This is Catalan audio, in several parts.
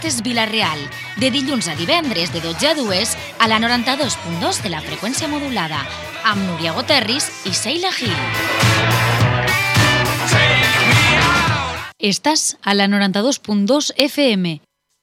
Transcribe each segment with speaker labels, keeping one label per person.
Speaker 1: Projectes Vila-real, de dilluns a divendres de 12 a 2 a la 92.2 de la freqüència modulada, amb Núria Goterris i Sheila Gil. Estàs a la 92.2 FM.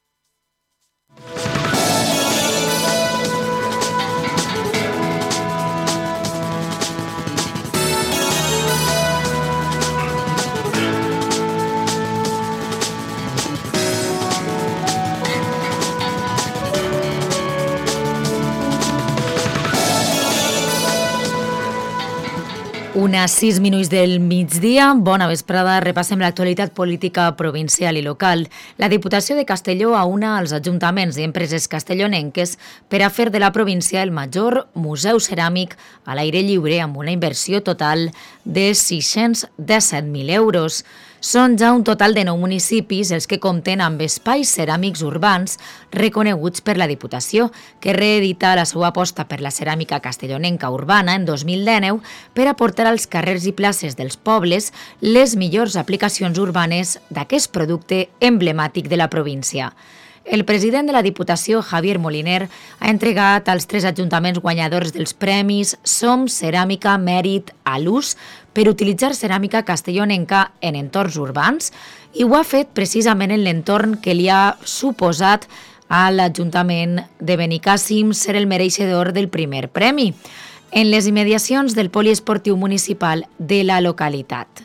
Speaker 1: Unes 6 minuts del migdia. Bona vesprada. Repassem l'actualitat política provincial i local. La Diputació de Castelló aúna als ajuntaments i empreses castellonenques per a fer de la província el major museu ceràmic a l'aire lliure amb una inversió total de 617.000 euros. Són ja un total de 9 municipis els que compten amb espais ceràmics urbans reconeguts per la Diputació, que reedita la seva aposta per la ceràmica castellonenca urbana en 2019 per aportar als carrers i places dels pobles les millors aplicacions urbanes d'aquest producte emblemàtic de la província. El president de la Diputació, Javier Moliner, ha entregat als 3 ajuntaments guanyadors dels premis Som Ceràmica Mèrit a l'ús per utilitzar ceràmica castellonenca en entorns urbans i ho ha fet precisament en l'entorn que li ha suposat a l'Ajuntament de Benicàssim ser el mereixedor del primer premi, en les immediacions del poliesportiu municipal de la localitat.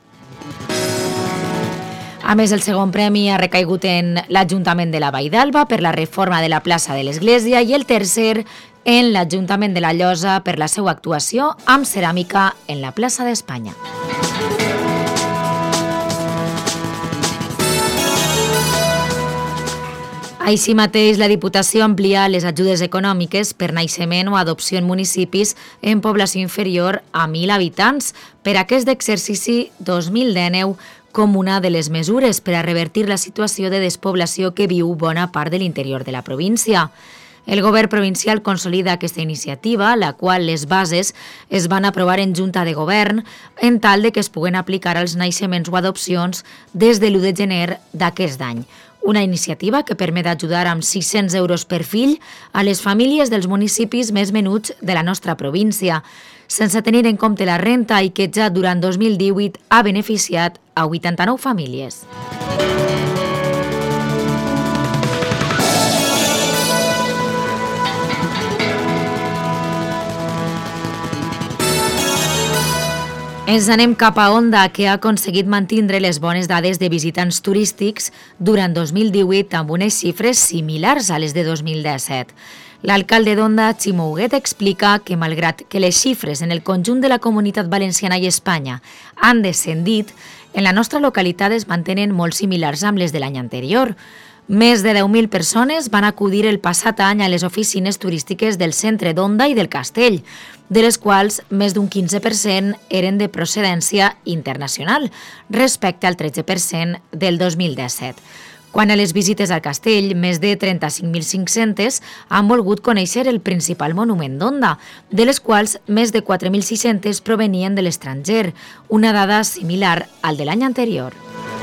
Speaker 1: A més, el segon premi ha recaigut en l'Ajuntament de la Vall d'Alba per la reforma de la plaça de l'Església i el tercer en l'Ajuntament de la Llosa per la seva actuació amb ceràmica en la plaça d'Espanya. Així mateix, la Diputació amplia les ajudes econòmiques per naixement o adopció en municipis en població inferior a 1.000 habitants per aquest exercici 2019 com una de les mesures per a revertir la situació de despoblació que viu bona part de l'interior de la província. El govern provincial consolida aquesta iniciativa, la qual les bases es van aprovar en Junta de Govern en tal de que es puguen aplicar als naixements o adopcions des de l'1 de gener d'aquest any. Una iniciativa que permet ajudar amb 600 euros per fill a les famílies dels municipis més menuts de la nostra província, sense tenir en compte la renta i que ja durant 2018 ha beneficiat a 89 famílies. Ens anem cap a Onda, que ha aconseguit mantindre les bones dades de visitants turístics durant 2018 amb unes xifres similars a les de 2017. L'alcalde d'Onda, Ximo Huguet, explica que malgrat que les xifres en el conjunt de la Comunitat Valenciana i Espanya han descendit, en la nostra localitat es mantenen molt similars amb les de l'any anterior. Més de 10.000 persones van acudir el passat any a les oficines turístiques del centre d'Onda i del Castell, de les quals més d'un 15% eren de procedència internacional, respecte al 13% del 2017. Quant a les visites al castell, més de 35.500 han volgut conèixer el principal monument d'Onda, de les quals més de 4.600 provenien de l'estranger, una dada similar al de l'any anterior.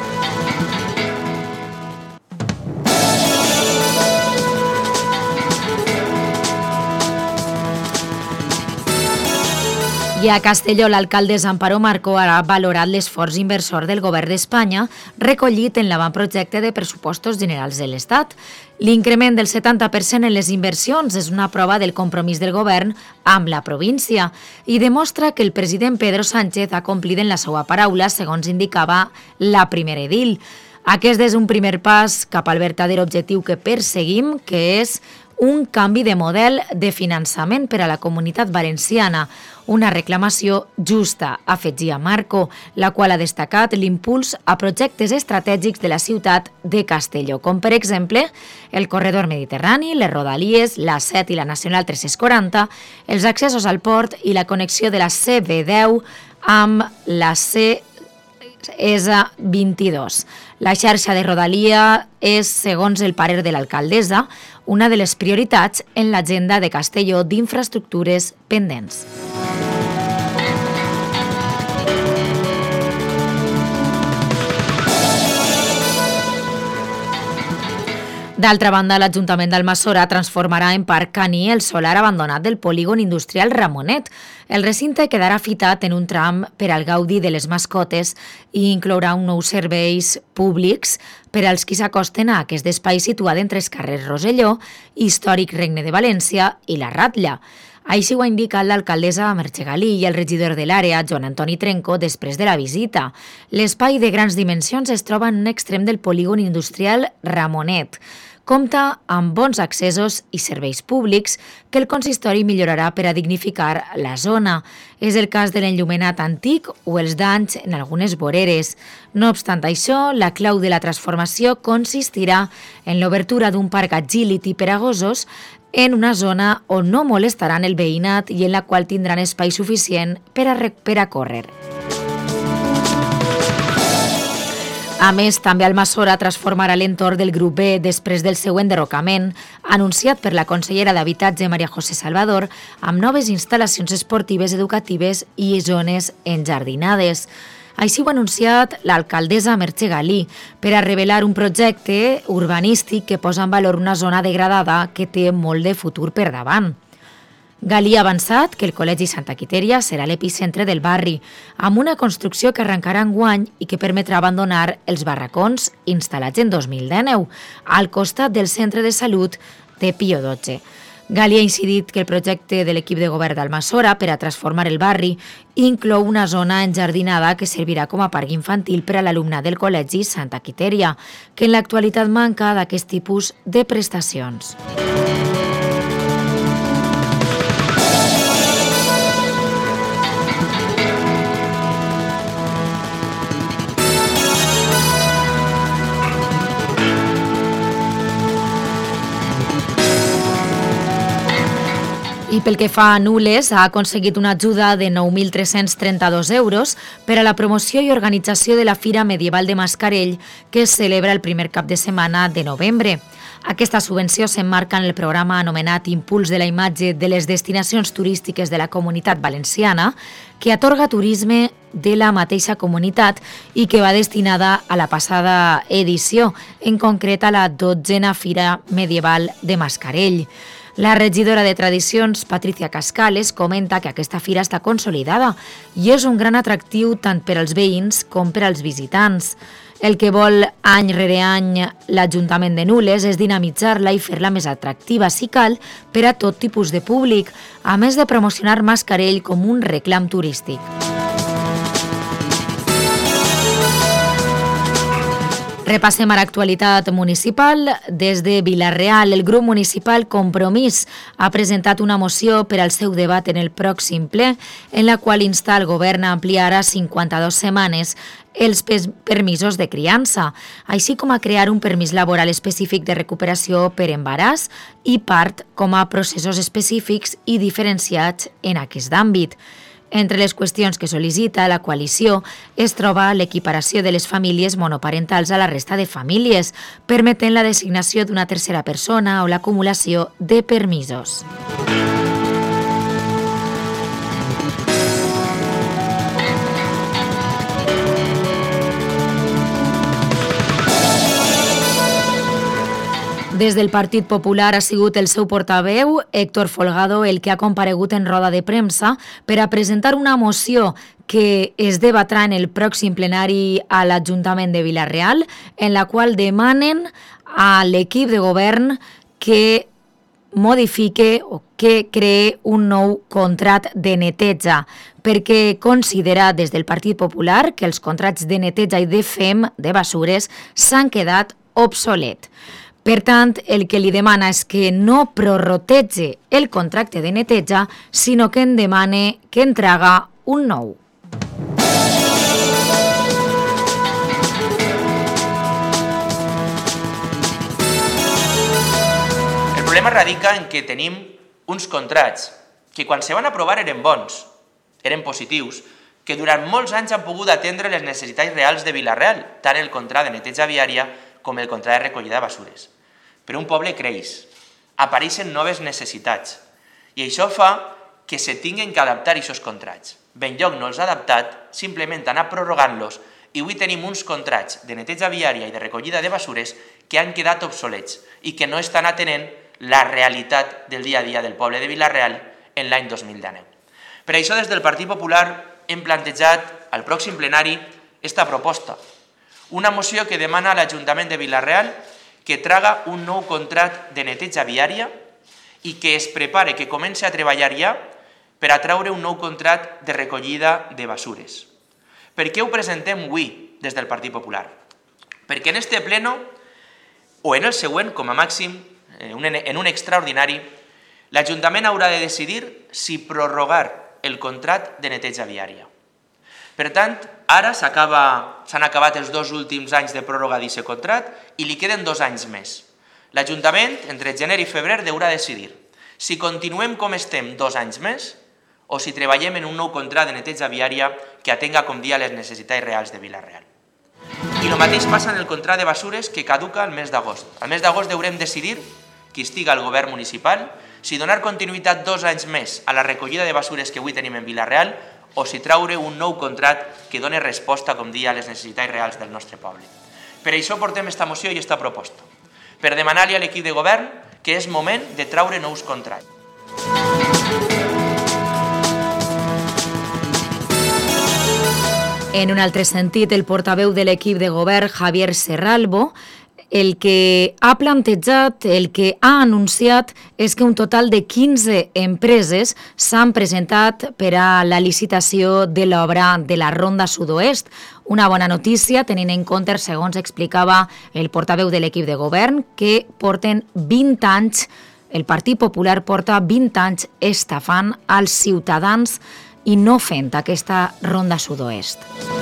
Speaker 1: I a Castelló, l'alcalde Amparo Marco ha valorat l'esforç inversor del govern d'Espanya recollit en l'avantprojecte de pressupostos generals de l'Estat. L'increment del 70% en les inversions és una prova del compromís del govern amb la província i demostra que el president Pedro Sánchez ha complit en la seva paraula, segons indicava la primera edil. Aquest és un primer pas cap al verdader objectiu que perseguim, que és un canvi de model de finançament per a la comunitat valenciana, una reclamació justa, afegia Marco, la qual ha destacat l'impuls a projectes estratègics de la ciutat de Castelló, com per exemple el corredor mediterrani, les rodalies, la 7 i la Nacional 340, els accessos al port i la connexió de la CB10 amb la C22. La xarxa de rodalia és, segons el parer de l'alcaldessa, una de les prioritats en l'agenda de Castelló d'infraestructures pendents. D'altra banda, l'Ajuntament d'Almassora transformarà en parc caní el solar abandonat del polígon industrial Ramonet. El recinte quedarà fitat en un tram per al gaudi de les mascotes i inclourà uns nous serveis públics per als qui s'acosten a aquest espai situat entre els carrers Roselló, històric Regne de València i la Ratlla. Així ho ha indicat l'alcaldessa Merche Galí i el regidor de l'àrea, Joan Antoni Trenco, després de la visita. L'espai de grans dimensions es troba en un extrem del polígon industrial Ramonet. Compta amb bons accessos i serveis públics que el consistori millorarà per a dignificar la zona. És el cas de l'enllumenat antic o els danys en algunes voreres. No obstant això, la clau de la transformació consistirà en l'obertura d'un parc agility per a gossos en una zona on no molestaran el veïnat i en la qual tindran espai suficient per a córrer. A més, també Almassora transformarà l'entorn del grup B després del seu enderrocament, anunciat per la consellera d'Habitatge Maria José Salvador, amb noves instal·lacions esportives, educatives i zones enjardinades. Així ho ha anunciat l'alcaldessa Merche Galí per a revelar un projecte urbanístic que posa en valor una zona degradada que té molt de futur per davant. Galí ha avançat que el Col·legi Santa Quitèria serà l'epicentre del barri, amb una construcció que arrencarà enguany i que permetrà abandonar els barracons instal·lats en 2019, al costat del centre de salut de Pío XII. Galí ha incidit que el projecte de l'equip de govern d'Almassora per a transformar el barri inclou una zona enjardinada que servirà com a parc infantil per a l'alumnat del Col·legi Santa Quitèria, que en l'actualitat manca d'aquest tipus de prestacions. I pel que fa a Nules, ha aconseguit una ajuda de 9.332 euros per a la promoció i organització de la Fira Medieval de Mascarell, que es celebra el primer cap de setmana de novembre. Aquesta subvenció s'emmarca en el programa anomenat Impuls de la imatge de les destinacions turístiques de la Comunitat Valenciana, que atorga turisme de la mateixa comunitat i que va destinada a la passada edició, en concret a la 12a Fira Medieval de Mascarell. La regidora de Tradicions, Patricia Cascales, comenta que aquesta fira està consolidada i és un gran atractiu tant per als veïns com per als visitants. El que vol any rere any l'Ajuntament de Nules és dinamitzar-la i fer-la més atractiva, si cal, per a tot tipus de públic, a més de promocionar Mascarell com un reclam turístic. Repassem a l'actualitat municipal. Des de Vila-real, el grup municipal Compromís ha presentat una moció per al seu debat en el pròxim ple, en la qual insta el govern a ampliar a 52 setmanes els permisos de criança, així com a crear un permís laboral específic de recuperació per embaràs i part com a processos específics i diferenciats en aquest àmbit. Entre les qüestions que sol·licita la coalició es troba l'equiparació de les famílies monoparentals a la resta de famílies, permetent la designació d'una tercera persona o l'acumulació de permisos. Des del Partit Popular ha sigut el seu portaveu, Héctor Folgado, el que ha comparegut en roda de premsa per a presentar una moció que es debatrà en el pròxim plenari a l'Ajuntament de Vila-real, en la qual demanen a l'equip de govern que modifique o que cree un nou contracte de neteja, perquè considera des del Partit Popular que els contractes de neteja i de FEM de basures s'han quedat obsolets. Per tant, el que li demana és que no prorroteja el contracte de neteja, sinó que en demana que en traga un nou.
Speaker 2: El problema radica en que tenim uns contrats que quan se van aprovar eren bons, eren positius, que durant molts anys han pogut atendre les necessitats reals de Vila-real, tant el contracte de neteja viària com el contracte de recollida de basures. Però un poble creix, apareixen noves necessitats i això fa que se tinguin que adaptar aquests contrats. Ben lloc no els ha adaptat, simplement anar prorrogant-los i avui tenim uns contrats de neteja viària i de recollida de basures que han quedat obsolets i que no estan atenent la realitat del dia a dia del poble de Vila-real en l'any 2019. Per això, des del Partit Popular hem plantejat al pròxim plenari esta proposta, una moció que demana a l'Ajuntament de Vila-real que traga un nou contracte de neteja viària i que es prepare, que comenci a treballar ja per atraure un nou contracte de recollida de basures. Per què ho presentem avui des del Partit Popular? Perquè en este pleno, o en el següent, com a màxim, en un extraordinari, l'Ajuntament haurà de decidir si prorrogar el contracte de neteja viària. Per tant, ara s'han acabat els 2 últims anys de pròrroga d'aquest contracte i li queden 2 anys més. L'Ajuntament, entre gener i febrer, haurà de decidir si continuem com estem 2 anys més o si treballem en un nou contracte de neteja viària que atenga, com dia, les necessitats reals de Vila-real. I el mateix passa en el contracte de basures que caduca el mes d'agost. Al mes d'agost haurem de decidir, qui estiga al govern municipal, si donar continuïtat 2 anys més a la recollida de basures que avui tenim en Vila-real o si traure un nou contracte que doni resposta, com dia, a les necessitats reals del nostre poble. Per això portem esta moció i esta proposta, per demanar-li a l'equip de govern que és moment de traure nous contractes.
Speaker 1: En un altre sentit, el portaveu de l'equip de govern, Javier Serralbo, el que ha plantejat, el que ha anunciat és que un total de 15 empreses s'han presentat per a la licitació de l'obra de la Ronda Sud-oest. Una bona notícia, tenint en compte, segons explicava el portaveu de l'equip de govern, que porten 20 anys, el Partit Popular porta 20 anys estafant als ciutadans i no fent aquesta Ronda Sud-oest.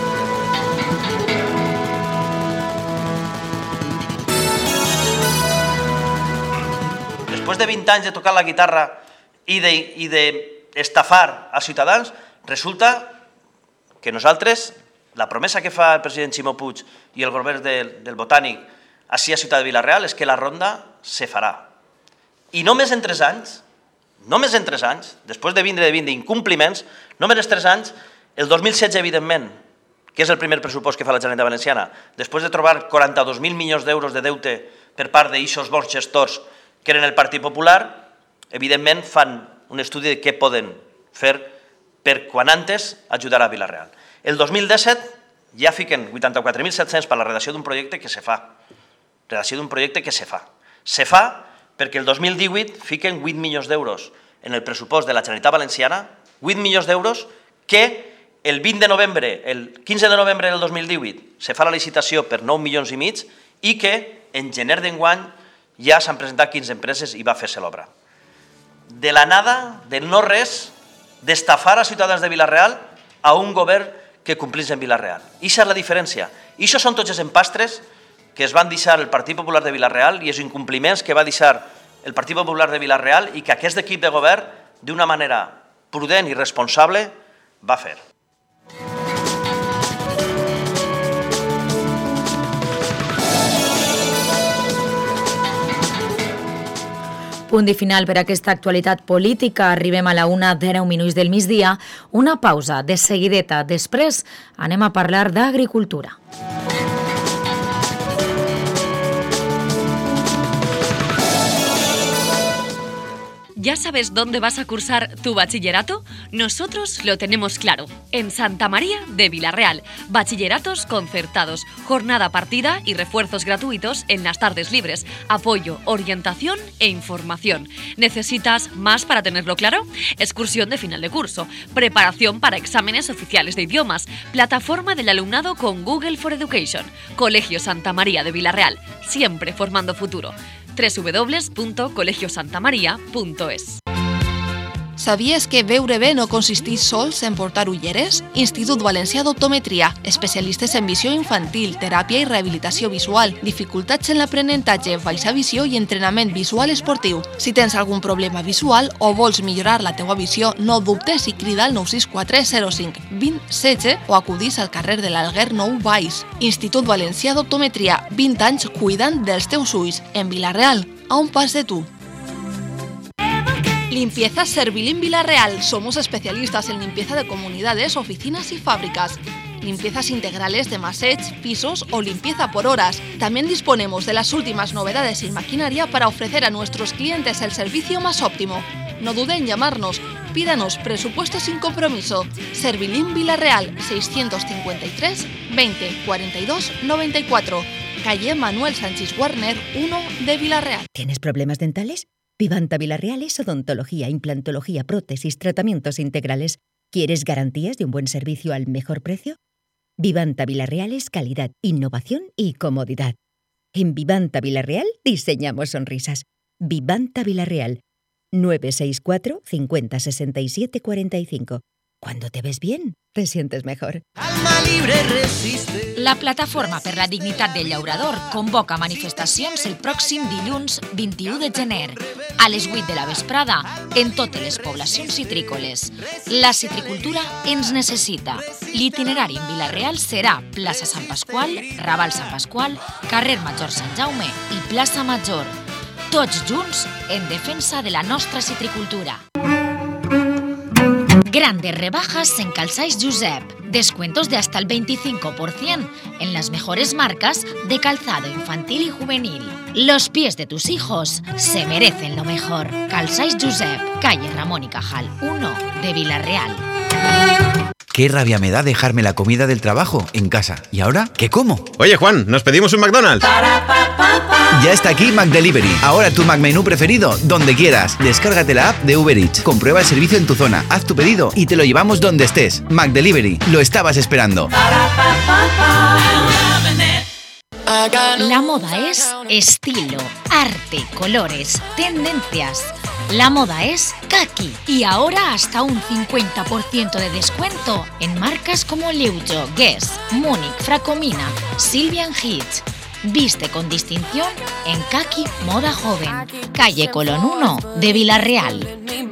Speaker 3: Després de 20 anys de tocar la guitarra i d'estafar als ciutadans, resulta que nosaltres, la promesa que fa el president Ximo Puig i el govern del Botànic ací a Ciutat de Vila-real és que la ronda se farà. I només en 3 anys, després de 20 incompliments, només en 3 anys, el 2016, evidentment, que és el primer pressupost que fa la Generalitat Valenciana, després de trobar 42.000 milions d'euros de deute per part d'aixos bons gestors que eren el Partit Popular, evidentment fan un estudi de què poden fer per quan antes ajudar a Vila-real. El 2017 ja fiquen 84.700 per la redacció d'un projecte que se fa. Redacció d'un projecte que se fa. Se fa perquè el 2018 fiquen 8 milions d'euros en el pressupost de la Generalitat Valenciana, 8 milions d'euros que el 15 de novembre del 2018 se fa la licitació per 9 milions i mig i que en gener d'enguany ja s'han presentat 15 empreses i va fer-se l'obra. De la nada, de no res, d'estafar a ciutadans de Vila-real a un govern que complís en Vila-real. Ixa és la diferència. Ixos són tots els empastres que es van deixar el Partit Popular de Vila-real i els incompliments que va deixar el Partit Popular de Vila-real i que aquest equip de govern, d'una manera prudent i responsable, va fer.
Speaker 1: Punt i final per a aquesta actualitat política. Arribem a la 1:10 del migdia. Una pausa de seguideta. Després anem a parlar d'agricultura.
Speaker 4: ¿Ya sabes dónde vas a cursar tu bachillerato? Nosotros lo tenemos claro. En Santa María de Vila-real. Bachilleratos concertados, jornada partida y refuerzos gratuitos en las tardes libres. Apoyo, orientación e información. ¿Necesitas más para tenerlo claro? Excursión de final de curso. Preparación para exámenes oficiales de idiomas. Plataforma del alumnado con Google for Education. Colegio Santa María de Vila-real. Siempre formando futuro. www.colegiosantamaria.es.
Speaker 5: Sabies que veure bé no consisteix sols en portar ulleres? Institut Valencià d'Optometria, especialistes en visió infantil, teràpia i rehabilitació visual, dificultats en l'aprenentatge, baixa visió i entrenament visual esportiu. Si tens algun problema visual o vols millorar la teua visió, no dubtes i crida al 964 05 20 16 o acudís al carrer de l'Alguer 9 Baix. Institut Valencià d'Optometria, 20 anys cuidant dels teus ulls. En Vila-real, a un pas de tu. Limpieza Servilín Vila-real. Somos especialistas en limpieza de comunidades, oficinas y fábricas. limpiezas integrales de massage, pisos o limpieza por horas. También disponemos de las últimas novedades en maquinaria para ofrecer a nuestros clientes el servicio más óptimo. No duden en llamarnos. Pídanos presupuesto sin compromiso. Servilín Vilareal, 653 20 42 94. Calle Manuel Sánchez Warner, 1 de Vilareal.
Speaker 6: ¿Tienes problemas dentales? Vivanta Vilareal es odontología, implantología, prótesis, tratamientos integrales. ¿Quieres garantías de un buen servicio al mejor precio? Vivanta Vilareal es calidad, innovación y comodidad. En Vivanta Vilareal diseñamos sonrisas. Vivanta Vilareal, 964 50 67 45. Cuando te ves bien, te sientes mejor.
Speaker 7: Alma libre resiste.
Speaker 1: La Plataforma per la Dignitat del Llaurador convoca manifestacions el pròxim dilluns 21 de gener a les 8 de la vesprada en totes les poblacions citrícoles. La citricultura ens necessita. L'itinerari en Vila-real serà plaça Sant Pasqual, Raval Sant Pasqual, carrer Major Sant Jaume i plaça Major. Tots junts en defensa de la nostra citricultura. Grandes rebajas en Calçaix Josep. Descuentos de hasta el 25% en las mejores marcas de calzado infantil y juvenil. Los pies de tus hijos se merecen lo mejor. Calçaix Josep, calle Ramón y Cajal 1 de Vila-real.
Speaker 8: Qué rabia me da dejarme la comida del trabajo en casa. ¿Y ahora qué como?
Speaker 9: Oye, Juan, ¿nos pedimos un McDonald's?
Speaker 8: Ya está aquí McDelivery. Ahora tu McMenú preferido, donde quieras. Descárgate la app de Uber Eats, comprueba el servicio en tu zona, haz tu pedido y te lo llevamos donde estés. McDelivery, lo estabas esperando.
Speaker 1: La moda es estilo, arte, colores, tendencias. La moda es Kaki y ahora hasta un 50% de descuento en marcas como Leujo, Guess, Múnich, Fracomina, Sylvian Hitch. Viste con distinción en Kaki Moda Joven, calle Colón 1 de Vila-real.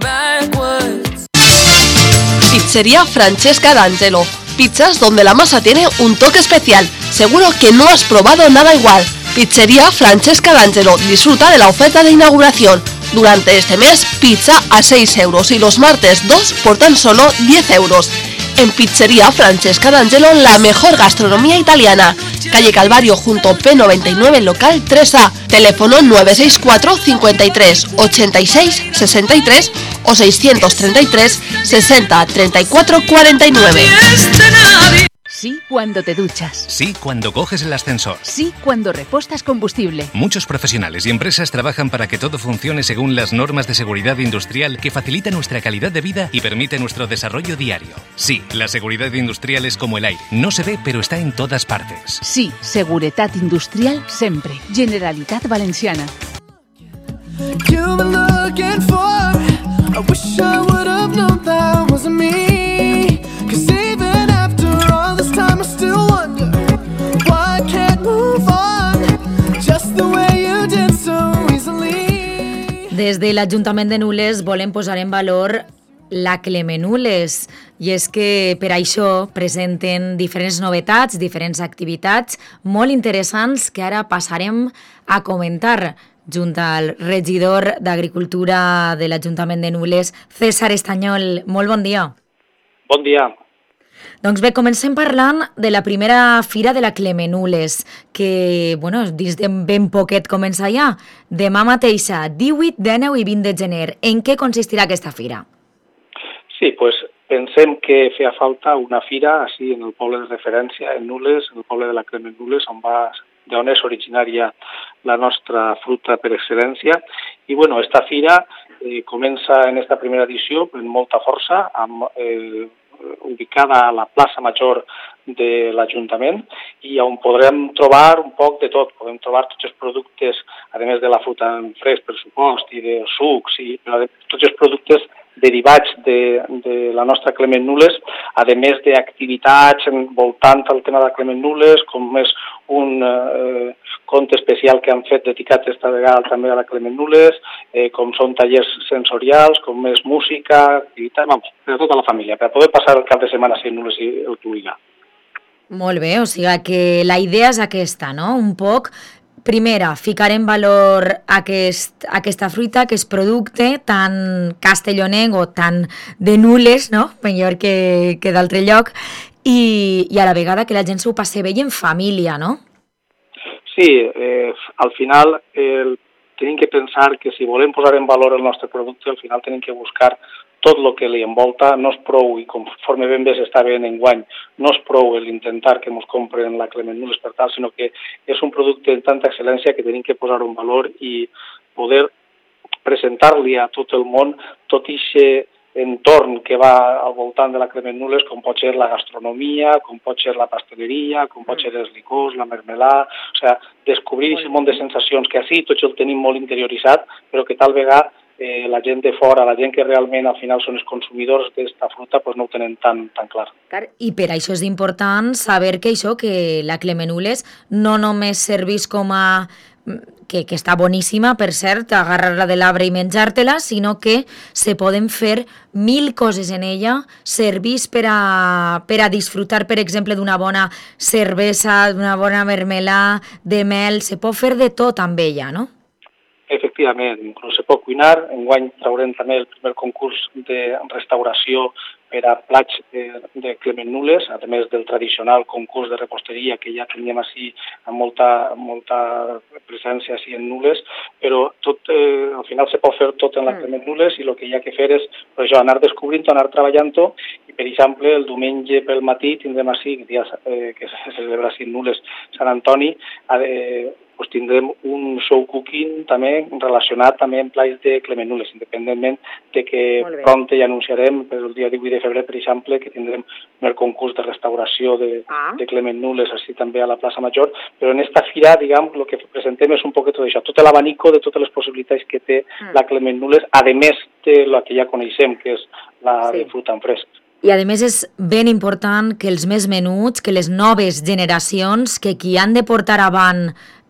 Speaker 5: Pizzería Francesca D'Angelo. Pizzas donde la masa tiene un toque especial. Seguro que no has probado nada igual. Pizzería Francesca D'Angelo. Disfruta de la oferta de inauguración. Durante este mes, pizza a 6 euros y los martes 2 por tan solo 10 euros. En Pizzería Francesca D'Angelo, la mejor gastronomía italiana. Calle Calvario junto P99, local 3A. Teléfono 964 53 86 63 o 633 60 34 49.
Speaker 10: Sí cuando te duchas.
Speaker 11: Sí cuando coges el ascensor.
Speaker 10: Sí cuando repostas combustible.
Speaker 11: Muchos profesionales y empresas trabajan para que todo funcione según las normas de seguridad industrial que facilita nuestra calidad de vida y permite nuestro desarrollo diario. Sí, la seguridad industrial es como el aire. No se ve, pero está en todas partes.
Speaker 10: Sí, seguretat industrial sempre. Generalitat Valenciana.
Speaker 1: Des de l'Ajuntament de Nules volem posar en valor la Clemenules i és que per això presenten diferents novetats, diferents activitats molt interessants que ara passarem a comentar junt al regidor d'Agricultura de l'Ajuntament de Nules, César Estanyol. Molt bon dia.
Speaker 12: Bon dia.
Speaker 1: Doncs bé, comencem parlant de la primera fira de la Clemenules, que, bueno, dins de ben poquet comença ja. Demà mateixa, 18, 19 i 20 de gener. En què consistirà aquesta fira?
Speaker 12: Sí, pues pensem que feia falta una fira així en el poble de referència, en Nules, en el poble de la Clemenules, d'on és originària la nostra fruta per excel·lència. I, bueno, esta fira comença en esta primera edició amb molta força, amb ubicada a la plaça Major de l'Ajuntament i on podrem trobar un poc de tot. Podem trobar tots els productes, a més de la fruita en fresc, per supost, i de sucs, i tots els productes derivats de la nostra Clement Nules, a més d'activitats voltant al tema de Clement Nules, com és un conte especial que han fet dedicat esta vegada també a la Clement Nules, com són tallers sensorials, com és música, activitat, per a tota la família, per a poder passar el cap de setmana si Nules i el Tuïga.
Speaker 1: Molt bé, o sigui que la idea és aquesta, no? Un poc, primera, ficar en valor aquesta fruita, aquest producte tan castellonenc o tan de Nules, no? Millor que d'altre lloc, i a la vegada que la gent s'ho passi bé i en família, no?
Speaker 12: Sí, al final tenim que pensar que si volem posar en valor el nostre producte, al final tenim que buscar tot el que li envolta. No és prou, i conforme ben bé s'està veient enguany, no és prou l'intentar que ens compren la Clement Nules per tal, sinó que és un producte de tanta excel·lència que tenim que posar en valor i poder presentar-li a tot el món tot aquest entorn que va al voltant de la Clement Nules, com pot ser la gastronomia, com pot ser la pasteleria, com pot ser els licors, la mermelà, o sigui, descobrir aquest món de sensacions que així tots el tenim molt interioritzat, però que tal vegada la gent de fora, la gent que realment al final són els consumidors d'esta fruta, doncs no ho tenen tan clar.
Speaker 1: I per això és important saber que això, que la Clement Nules no només serveix com a que està boníssima, per cert, agarrar-la de l'arbre i menjar-te-la, sinó que se poden fer 1000 coses en ella, servís per a disfrutar, per exemple, d'una bona cervesa, d'una bona mermelà, de mel, se pot fer de tot amb ella, no?
Speaker 12: Efectivament, inclús se pot cuinar. Enguany traurem també el primer concurs de restauració per a plats de Clement Nules, a més del tradicional concurs de reposteria que ja teníem així amb molta presència així en Nules, però tot, al final se pot fer tot en la Clement Nules i el que hi ha que fer és això, anar descobrint-ho, anar treballant-ho, i per exemple el diumenge pel matí tindrem així, que se celebra així en Nules Sant Antoni, doncs tindrem un show cooking també relacionat també amb plats de Clement Nules, independentment de que prompte ja anunciarem per el dia 18 de febrer, per exemple, que tindrem el concurs de restauració de Clement Nules, així també a la plaça Major, però en esta fira, diguem, el que presentem és un poquet d'això, tot l'abanico de totes les possibilitats que té la Clement Nules, a més de la que ja coneixem, que és la de fruta en fresc.
Speaker 1: I a més és ben important que els més menuts, que les noves generacions, que qui han de portar avant,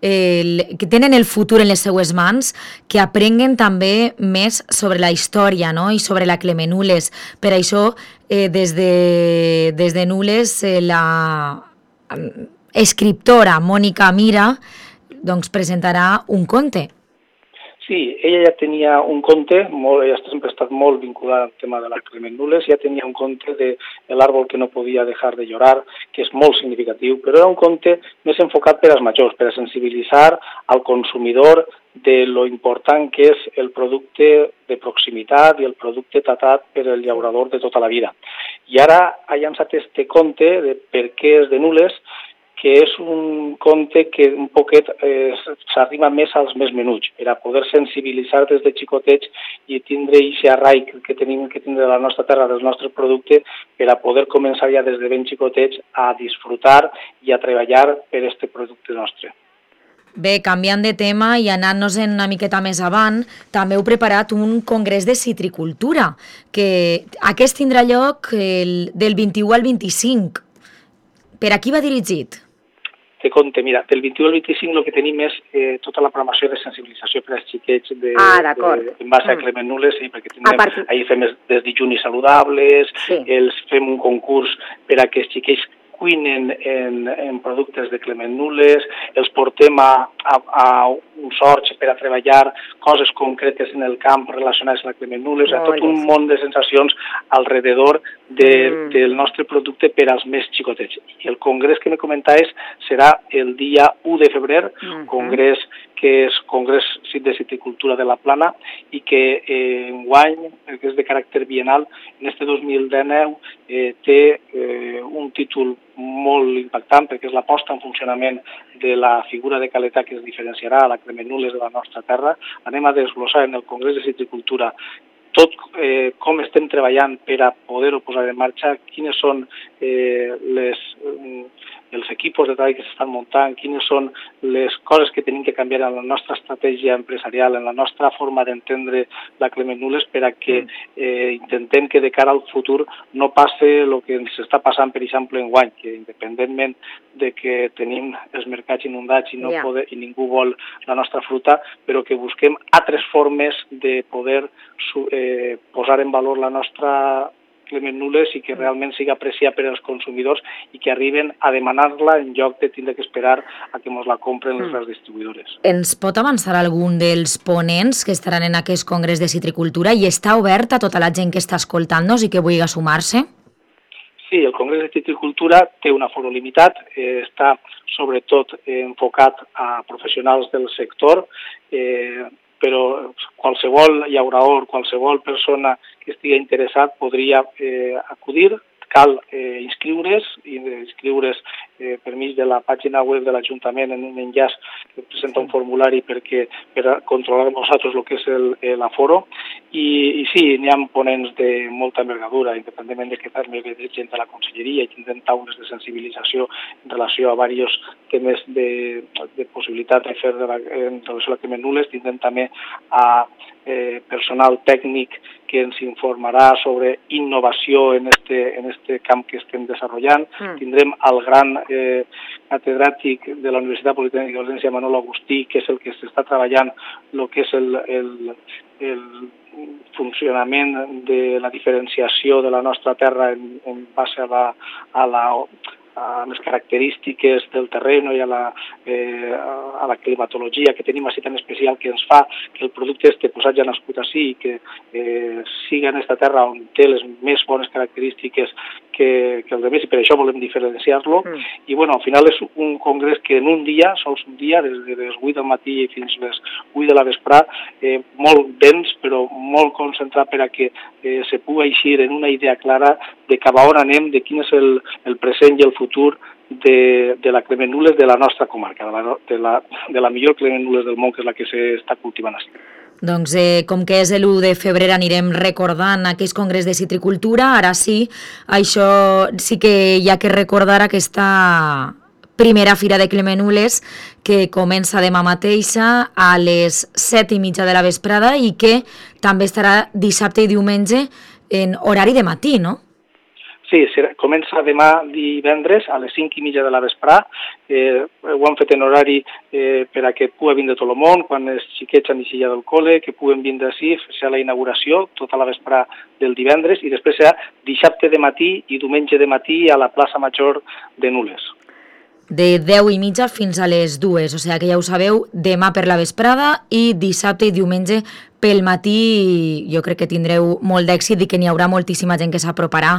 Speaker 1: que tenen el futur en les seues mans, que aprenguen també més sobre la història, no? I sobre la Clement Nules. Per això, des de Nules, la escriptora Mònica Mira doncs, presentarà un conte.
Speaker 12: Sí, ella ja tenia un conte, ella sempre ha estat molt vinculada al tema de la Clement Nules, ja tenia un conte de l'àrbol que no podia dejar de llorar, que és molt significatiu, però era un conte més enfocat per als majors, per a sensibilitzar al consumidor de lo important que és el producte de proximitat i el producte tratat per el llaurador de tota la vida. I ara ha llançat este conte de per què és de Nules, que és un conte que un poquet s'arriba més als més menuts, per a poder sensibilitzar des de xicotets i tindre aquest arraic que tenim que tindre de la nostra terra, del nostre producte, per a poder començar ja des de ben xicotets a disfrutar i a treballar per este producte nostre.
Speaker 1: Bé, canviant de tema i anant-nos una miqueta més avant, també heu preparat un congrés de citricultura, que aquest tindrà lloc del 21 al 25. Per a qui va dirigit?
Speaker 12: Te conte, mira, del 21 al 25 el que tenim és tota la programació de sensibilització per als xiquets en base a Clement Nules, sí, perquè ahir fem des dijunis saludables, fem un concurs per a que els xiquets cuinen en productes de Clement Nules, els portem a un sorg per a treballar coses concretes en el camp relacionades amb la Clement Nules, tot un món de sensacions alrededor del nostre producte per als més xicotets. I el congrés que me comentaves serà el dia 1 de febrer, congrés que és Congrés de Citricultura de la Plana i que enguany, que és de caràcter bienal, en este 2019 té un títol molt impactant perquè és la posta en funcionament de la figura de qualitat que es diferenciarà a la Clement Nules de la nostra terra. Anem a desglossar en el Congrés de Citricultura tot com estem treballant per a poder-ho posar en marxa, quines són els equipos de treball que s'estan muntant, quines són les coses que tenim que canviar en la nostra estratègia empresarial, en la nostra forma d'entendre la Clement Nules per a que intentem que de cara al futur no passe el que ens està passant, per exemple, enguany, que independentment de que tenim els mercats inundats i ningú vol la nostra fruta, però que busquem altres formes de poder posar en valor la nostra Clement Nules i que realment sigui apreciat per als consumidors i que arriben a demanar-la en lloc de tindre que esperar a que ens la compren les distribuïdores.
Speaker 1: Ens pot avançar algun dels ponents que estaran en aquest Congrés de Citricultura i està obert a tota la gent que està escoltant-nos i que vulgui sumar-se?
Speaker 12: Sí, el Congrés de Citricultura té un aforo limitat, està sobretot enfocat a professionals del sector, però qualsevol llaurador, qualsevol persona que estigui interessat podria acudir. Cal inscriure's per mig de la pàgina web de l'Ajuntament en un enllaç que presenta un formulari per controlar nosaltres el que és l'aforo. I sí, n'hi ha ponents de molta envergadura, independentment de que també ve gent de la Conselleria i tindrem taules de sensibilització en relació a diversos temes de possibilitat de fer en relació a la crema nules. Tindrem també a personal tècnic que ens informarà sobre innovació en este camp que estem desenvolupant. Tindrem el gran catedràtic de la Universitat Politècnica de València, Manolo Agustí, que és el que s'està treballant el que és el funcionament de la diferenciació de la nostra terra en base a les característiques del terreny i a la climatologia que tenim així tan especial, que ens fa que el producte este posat ja nascut així i que siga en aquesta terra on té les més bones característiques que els altres, i per això volem diferenciar-lo. I bueno, al final és un congrés que en un dia, sols un dia, des de les 8 del matí fins a les 8 de la vesprà, molt dens, però molt concentrat per a que se pugui eixir en una idea clara de cap a on anem, de quin és el present i el futur de la crema nules de la nostra comarca, de la millor crema nules del món, que és la que s'està cultivant així.
Speaker 1: Doncs com que és l'1 de febrer anirem recordant aquells congrés de citricultura. Ara sí, això sí que hi ha que recordar aquesta primera fira de Clemenules que comença demà mateixa a les 7:30 de la vesprada i que també estarà dissabte i diumenge en horari de matí, no?
Speaker 12: Sí, comença demà divendres a les 5:30 de la vesprà. Ho han fet en horari per a que pugui vindre tot el món, quan els xiquets han eixit ja del col·le, que puguen vindre així, fer la inauguració tota la vesprà del divendres, i després serà dissabte de matí i diumenge de matí a la plaça Major de Nules.
Speaker 1: De 10:30 fins a les 2, o sigui que ja ho sabeu, demà per la vesprada i dissabte i diumenge pel matí. Jo crec que tindreu molt d'èxit i que n'hi haurà moltíssima gent que s'aproparà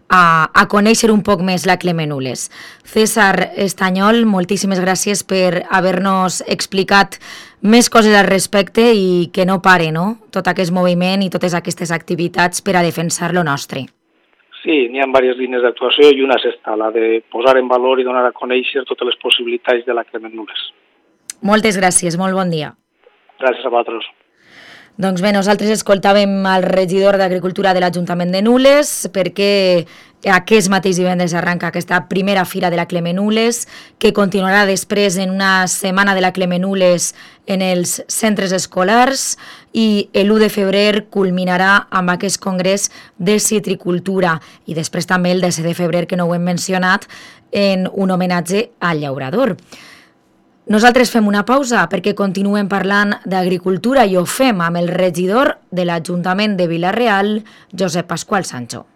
Speaker 1: a conèixer un poc més la Clemenules. César Estanyol, moltíssimes gràcies per haver-nos explicat més coses al respecte i que no pare, no?, tot aquest moviment i totes aquestes activitats per a defensar lo nostre.
Speaker 12: Sí, n'hi ha diverses línies d'actuació i una és esta, la de posar en valor i donar a conèixer totes les possibilitats de la crema nules.
Speaker 1: Moltes gràcies, molt bon dia.
Speaker 12: Gràcies a vosaltres.
Speaker 1: Doncs bé, nosaltres escoltàvem el regidor d'Agricultura de l'Ajuntament de Nules perquè aquest mateix divendres arranca aquesta primera fira de la Clemenules, que continuarà després en una setmana de la Clemenules en els centres escolars, i l'1 de febrer culminarà amb aquest congrés de citricultura, i després també el 10 de febrer, que no ho hem mencionat, en un homenatge al llaurador. Nosaltres fem una pausa perquè continuem parlant d'agricultura i ho fem amb el regidor de l'Ajuntament de Vila-real, Josep Pasqual Sancho.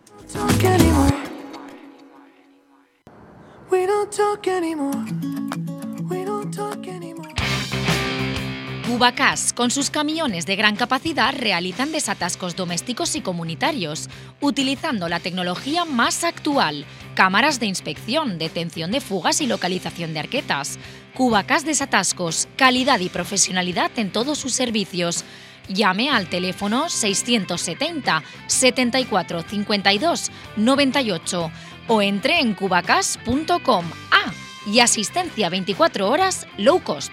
Speaker 4: Cubacas, con sus camiones de gran capacidad, realizan desatascos domésticos y comunitarios, utilizando la tecnología más actual, cámaras de inspección, detención de fugas y localización de arquetas. Cubacas Desatascos, calidad y profesionalidad en todos sus servicios. Llame al teléfono 670 74 52 98 o entre en cubacas.com. Y asistencia 24 horas low cost.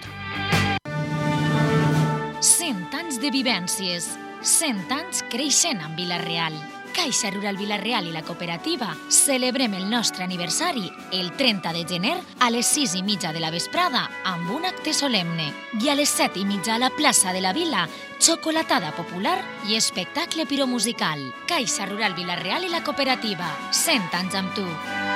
Speaker 4: 100 anys de vivències, 100 anys creixent en Vila-real. Caixa Rural Vila-real i la cooperativa celebrem el nostre aniversari el 30 de gener a les 6:30 de la vesprada amb un acte solemne, i a les 7:30 a la plaça de la Vila, xocolatada popular i espectacle piromusical. Caixa Rural Vila-real y la cooperativa, 100 anys amb tu.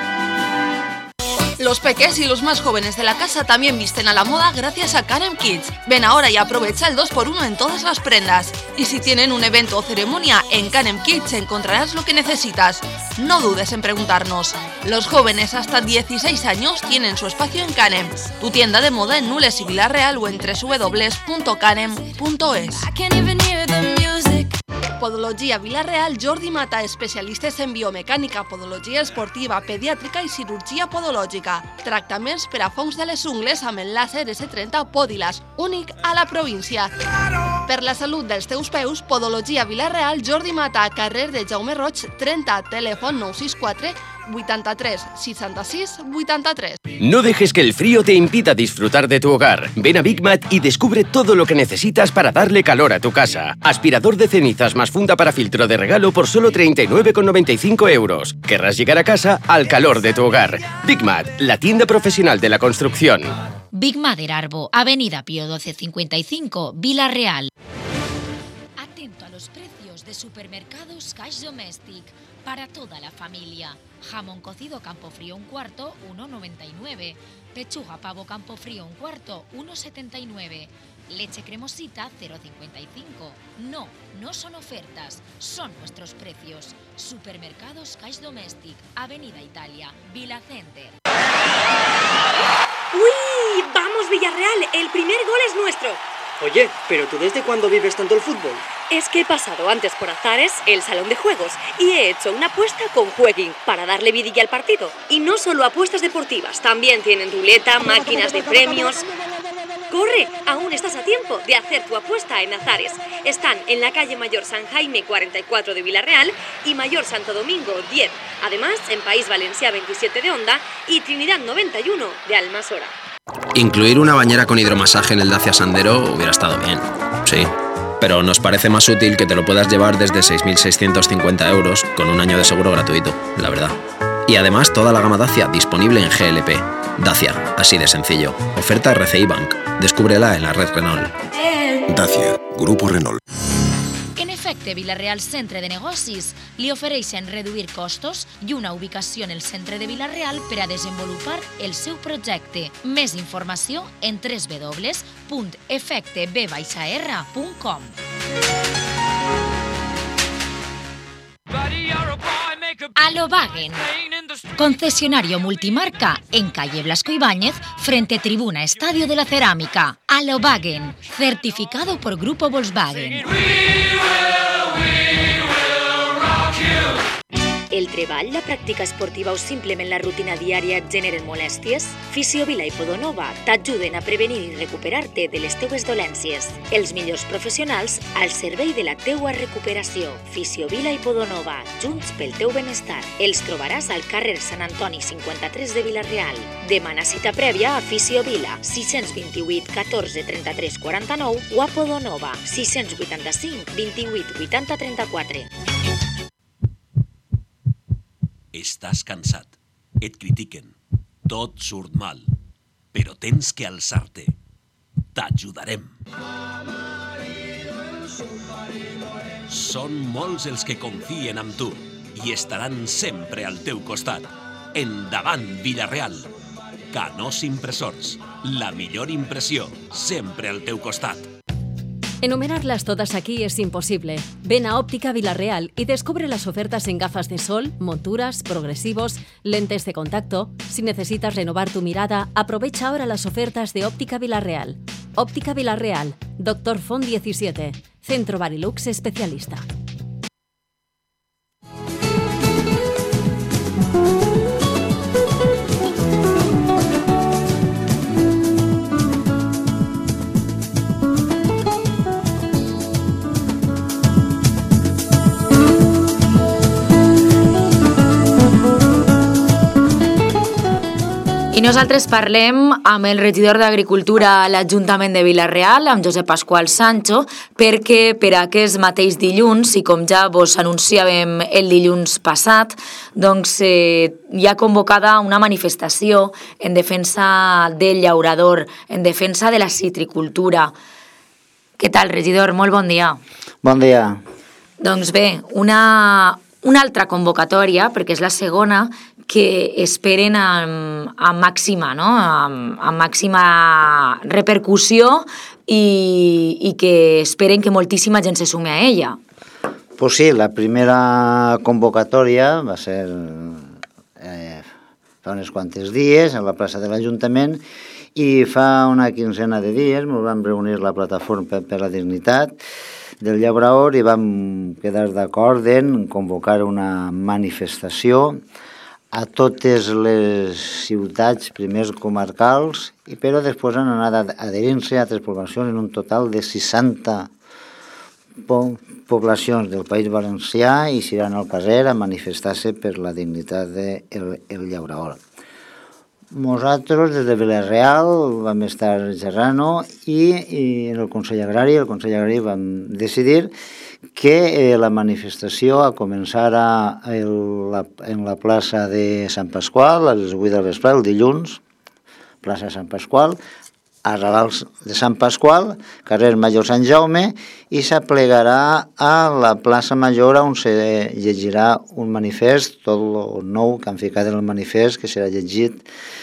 Speaker 5: Los peques y los más jóvenes de la casa también visten a la moda gracias a Canem Kids. Ven ahora y aprovecha el 2x1 en todas las prendas. Y si tienen un evento o ceremonia, en Canem Kids encontrarás lo que necesitas. No dudes en preguntarnos. Los jóvenes hasta 16 años tienen su espacio en Canem, tu tienda de moda en Nules y Vila-real, o en www.canem.es. Podologia Vila-real, Jordi Mata, especialistes en biomecànica, podologia esportiva, pediàtrica i cirurgia podològica. Tractaments per a fongs de les ungles amb el làser S30 Podilas, únic a la província. Per la salut dels teus peus, Podologia Vila-real, Jordi Mata, carrer de Jaume Roig, 30, telèfon 964 83 66 83.
Speaker 13: No dejes que el frío te impida disfrutar de tu hogar. Ven a Big Mat y descubre todo lo que necesitas para darle calor a tu casa. Aspirador de cenizas más funda para filtro de regalo por solo 39,95 euros. Querrás llegar a casa al calor de tu hogar. Big Mat, la tienda profesional de la construcción.
Speaker 1: Big Mat Arbo, Avenida Pío 1255, Vila-real. Atento a los precios de Supermercados Cash Domestic para toda la familia. Jamón cocido Campofrío un cuarto, 1,99. Pechuga pavo Campofrío un cuarto, 1,79. Leche cremosita, 0,55. No, no son ofertas, son nuestros precios. Supermercados Cash Domestic, Avenida Italia, Vila Center.
Speaker 14: ¡Uy! ¡Vamos, Villarreal! El primer gol es nuestro.
Speaker 15: Oye, ¿pero tú desde cuándo vives tanto el fútbol?
Speaker 14: Es que he pasado antes por Azares, el salón de juegos, y he hecho una apuesta con Jueguin para darle vidilla al partido. Y no solo apuestas deportivas, también tienen ruleta, máquinas de premios. ¡Corre! Aún estás a tiempo de hacer tu apuesta en Azares. Están en la calle Mayor San Jaime 44 de Vila-real y Mayor Santo Domingo 10. Además, en País Valencià 27 de Onda y Trinidad 91 de Almasora.
Speaker 16: Incluir una bañera con hidromasaje en el Dacia Sandero hubiera estado bien, sí. Pero nos parece más útil que te lo puedas llevar desde 6.650 euros con un año de seguro gratuito, la verdad. Y además toda la gama Dacia disponible en GLP. Dacia, así de sencillo. Oferta RCI Bank. Descúbrela en la red Renault.
Speaker 17: Dacia, Grupo Renault.
Speaker 1: En efecte, Vila-real Centre de Negocis li ofereixen reduir costos i una ubicació en el centre de Vila-real per a desenvolupar el seu projecte. Més informació en www.efecteb-r.com. Alobagen, concesionario multimarca en calle Blasco Ibáñez, frente Tribuna Estadio de la Cerámica. Alobagen, certificado por Grupo Volkswagen.
Speaker 14: El treball, la pràctica esportiva o simplement la rutina diària et generen molèsties? Fisiovila i Podonova t'ajuden a prevenir i recuperar-te de les teues dolències. Els millors professionals al servei de la teua recuperació. Fisiovila i Podonova, junts pel teu benestar. Els trobaràs al carrer Sant Antoni 53 de Vila-real. Demana cita prèvia a Fisiovila, 628 14 33 49 o a Podonova, 685 28 80 34.
Speaker 18: Estàs cansat, et critiquen, tot surt mal, però tens que alçar-te. T'ajudarem. Són molts els que confien en tu i estaran sempre al teu costat. Endavant, Vila-real. Canós Impressors, la millor impressió, sempre al teu costat.
Speaker 19: Enumerarlas todas aquí es imposible. Ven a Óptica Vila-real y descubre las ofertas en gafas de sol, monturas, progresivos, lentes de contacto. Si necesitas renovar tu mirada, aprovecha ahora las ofertas de Óptica Vila-real. Óptica Vila-real, Dr. Font 17, Centro Barilux Especialista.
Speaker 1: I nosaltres parlem amb el regidor d'Agricultura a l'Ajuntament de Vila-real, amb Josep Pasqual Sancho, perquè per aquest mateix dilluns, i com ja vos anunciàvem el dilluns passat, doncs hi ha convocada una manifestació en defensa del llaurador, en defensa de la citricultura. Què tal, regidor? Molt bon dia.
Speaker 20: Bon dia.
Speaker 1: Doncs bé, una altra convocatòria, perquè és la segona, que esperen amb màxima, no? amb màxima repercussió i que esperen que moltíssima gent se sume a ella.
Speaker 20: Pues sí, la primera convocatòria va ser fa uns quantes dies a la plaça de l'Ajuntament i fa una quinzena de dies ens vam reunir la Plataforma per la Dignitat del llaurador i vam quedar d'acord en convocar una manifestació a totes les ciutats primers comarcals, però després han anat adherint-se a altres poblacions en un total de 60 poblacions del País Valencià i seran al carrer a manifestar-se per la dignitat del llaurador. Nosaltres des de Vila-real vam estar xerrant i en el Consell Agrari vam decidir que la manifestació a començar en la plaça de Sant Pasqual a les 8 del vespre, el dilluns, plaça de Sant Pasqual, a Raval de Sant Pasqual, carrer Major Sant Jaume, i s'aplegarà a la plaça Major on se llegirà un manifest, tot el nou que han ficat en el manifest, que serà llegit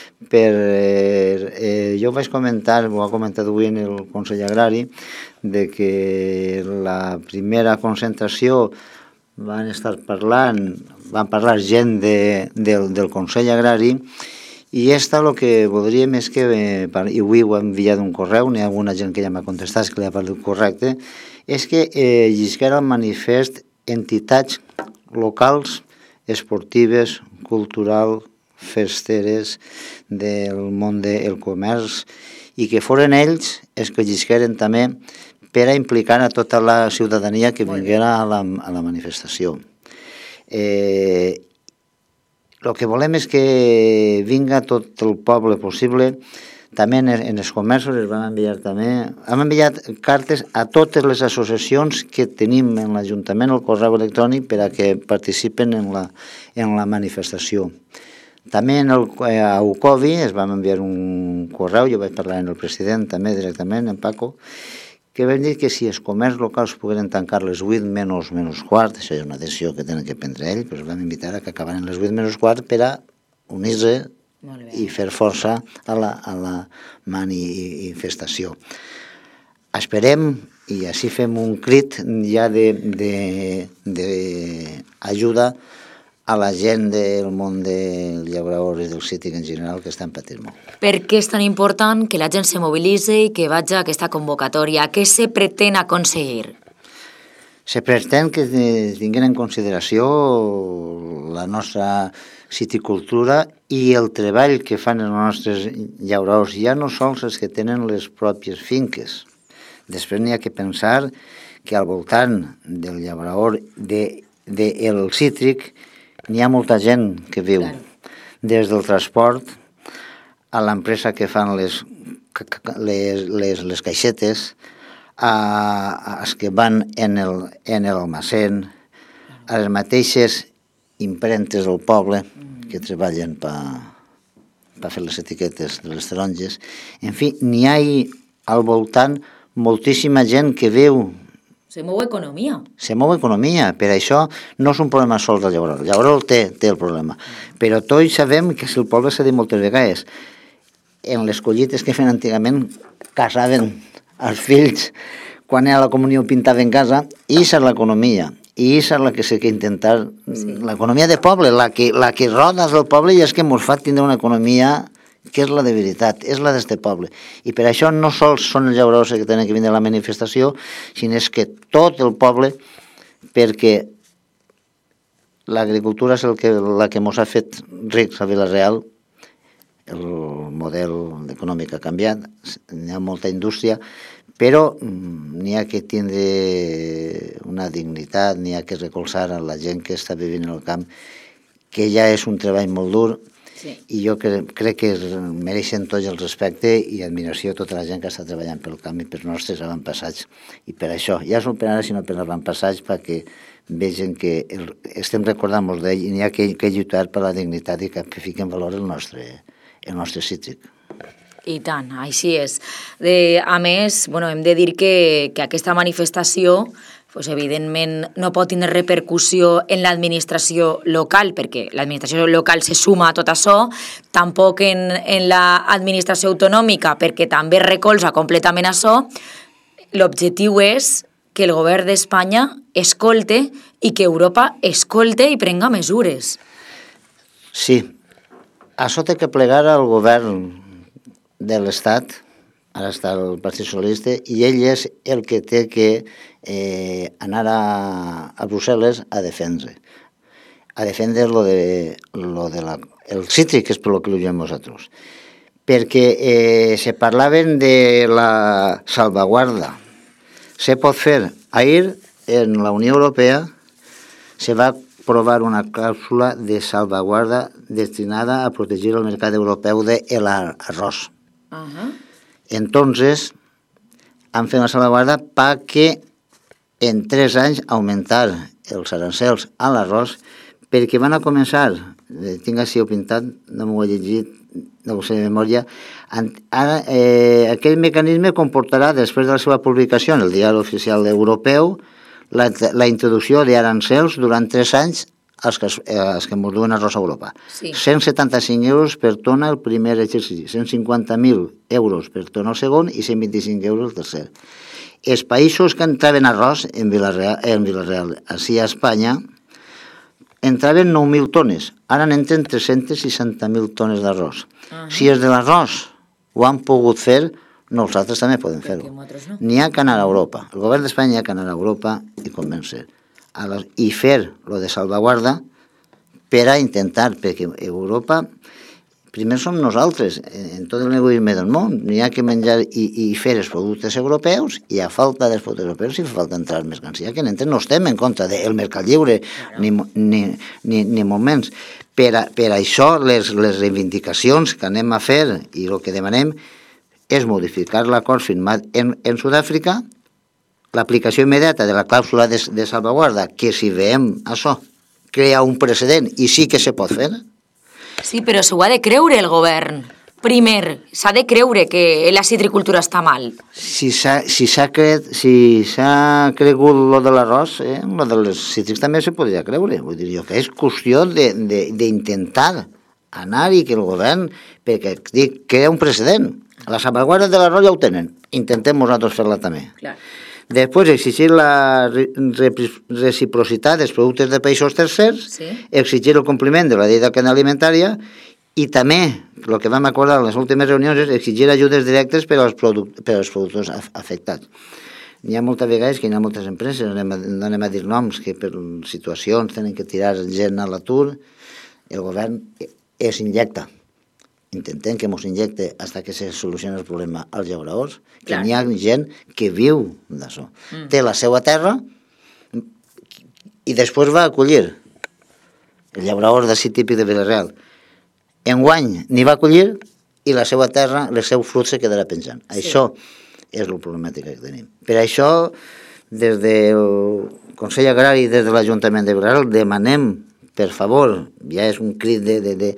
Speaker 20: jo vaig comentar, ho ha comentat avui en el Consell Agrari, de que la primera concentració van parlar gent del Consell Agrari i el que voldríem és que, i avui ho he enviat un correu, n'hi ha alguna gent que ja m'ha contestat, que li ha parlat correcte, és que llisquera el manifest entitats locals, esportives, culturals, festeres del món del comerç i que foren ells els que llisqueren també per a implicar a tota la ciutadania que vinguera a la manifestació. El que volem és que vinga tot el poble possible. També en els comerços hem enviat cartes a totes les associacions que tenim en l'Ajuntament, el correu electrònic, per a que participen en la manifestació. També a UCOVI es vam enviar un correu, jo vaig parlar amb el president també directament, en Paco, que vam dir que si els comerços locals pogueren tancar les 8 menys quart, això és una decisió que tenen que prendre ells, però vam invitar a que acabaran les 8 menys quart per a unir-se i fer força a la manifestació. Esperem, i així fem un crit ja d'ajuda a la gent del món del llaurador i del cítric en general que estan patint molt.
Speaker 1: Per què és tan important que la gent se mobilitzi i que vagi a aquesta convocatòria? Què se pretén aconseguir?
Speaker 20: Se pretén que tinguin en consideració la nostra citricultura i el treball que fan els nostres llauradors, ja no sols els que tenen les pròpies finques. Després n'hi ha que pensar que al voltant del llaurador del cítric n'hi ha molta gent que viu, des del transport a l'empresa que fan les caixetes, als que van en l'almacén, a les mateixes impremtes del poble que treballen per fer les etiquetes de les taronges. En fi, n'hi ha al voltant moltíssima gent que viu.
Speaker 1: Se mou economia.
Speaker 20: Se mou economia, per això no és un problema sols del llaurador. El llaurador té el problema, però tots sabem que si el poble s'ha dit moltes vegades, en les collites que feien antigament casaven els fills quan era la comunió pintaven casa, i això és l'economia, i això és la que s'ha d'intentar, l'economia de poble, la que roda del poble i és que ens fa tindre una economia que és la de veritat, és la d'este poble. I per això no sols són els llauradors que tenen que vindre a la manifestació, sinó que tot el poble, perquè l'agricultura és la que ens ha fet rics a Vila-real, el model econòmic ha canviat, n'hi ha molta indústria, però n'hi ha que tindre una dignitat, n'hi ha que recolzar a la gent que està vivint en el camp, que ja és un treball molt dur, i jo crec que mereixen tots el respecte i admiració a tota la gent que està treballant pel camp i pels nostres avantpassats. I per això, ja no per ara, sinó per l'avantpassats, perquè vegin que estem recordant molt d'ell i n'hi ha que lluitar per la dignitat i que fiquen en valor el nostre cítric.
Speaker 1: I tant, així és. A més, hem de dir que aquesta manifestació evidentment no pot tenir repercussió en l'administració local, perquè l'administració local se suma a tot això, tampoc en l'administració autonòmica, perquè també recolza completament això. L'objectiu és que el govern d'Espanya escolte i que Europa escolte i prenga mesures.
Speaker 20: Sí, això té que plegar al govern de l'Estat ara està el Partit Socialista, i ell és el que té que anar a Brussel·les a defendre el cítric, que és per lo que l'ullem nosaltres. Perquè se parlaven de la salvaguarda. Se pot fer. Ahir, en la Unió Europea, se va aprovar una clàusula de salvaguarda destinada a protegir el mercat europeu del arroz. Entonces, han fet una salvaguarda perquè en 3 anys augmentar els arancels a l'arròs, perquè van a començar, tinc així pintat, no m'ho he llegit, no ho sé de memòria, ara aquell mecanisme comportarà, després de la seva publicació en el diari oficial europeu, la introducció d'arancels durant 3 anys als que ens duen arròs a Europa. 175 euros per tona el primer exercici, 150.000 euros per tona el segon i 125 euros el tercer. Els països que entraven arròs en Vila-real, així a Espanya, entraven 9.000 tones, ara n'entren 360.000 tones d'arròs. Si els de l'arròs ho han pogut fer, nosaltres també podem fer-ho. N'hi ha que anar a Europa. El govern d'Espanya ha que anar a Europa i convèncer. I fer lo de salvaguarda per a intentar, perquè Europa, primer som nosaltres, en tot el egoisme del món, n'hi ha que menjar i fer els productes europeus, i a falta dels productes europeus si fa falta entrar mercancia, que nosaltres no estem en contra del mercat lliure, ni moments. Per això les reivindicacions que anem a fer i el que demanem és modificar l'acord firmat en Sud-àfrica, l'aplicació immediata de la clàusula de salvaguarda, que si veiem això, crea un precedent i sí que se pot fer.
Speaker 1: Sí, però s'ho ha de creure el govern. Primer, s'ha de creure que la citricultura està mal.
Speaker 20: Si s'ha cregut lo de l'arròs, lo dels cítrics també se podria creure. Vull dir jo que és qüestió d'intentar anar i que el govern, perquè dic, crea un precedent. La salvaguarda de l'arròs ja ho tenen. Intentem nosaltres fer-la també. Clar. Després, exigir la reciprocitat dels productes de països tercers, exigir el compliment de la llei de cadena alimentària i també, el que vam acordar en les últimes reunions, és exigir ajudes directes per als productors afectats. N'hi ha moltes vegades que hi ha moltes empreses, no anem a dir noms, que per situacions tenen que tirar gent a l'atur, el govern es injecta. Intentem que ens injecte fins que se solucioni el problema als llauradors, que n'hi ha gent que viu d'això. Té la seva terra i després va acollir el llaurador d'ací típic de Vila-real. Enguany n'hi va acollir i la seva terra, el seu fruit se quedarà penjant. Això és la problemàtica que tenim. Per això, des del Consell Agrari i des de l'Ajuntament de Vila-real demanem, per favor, ja és un crit de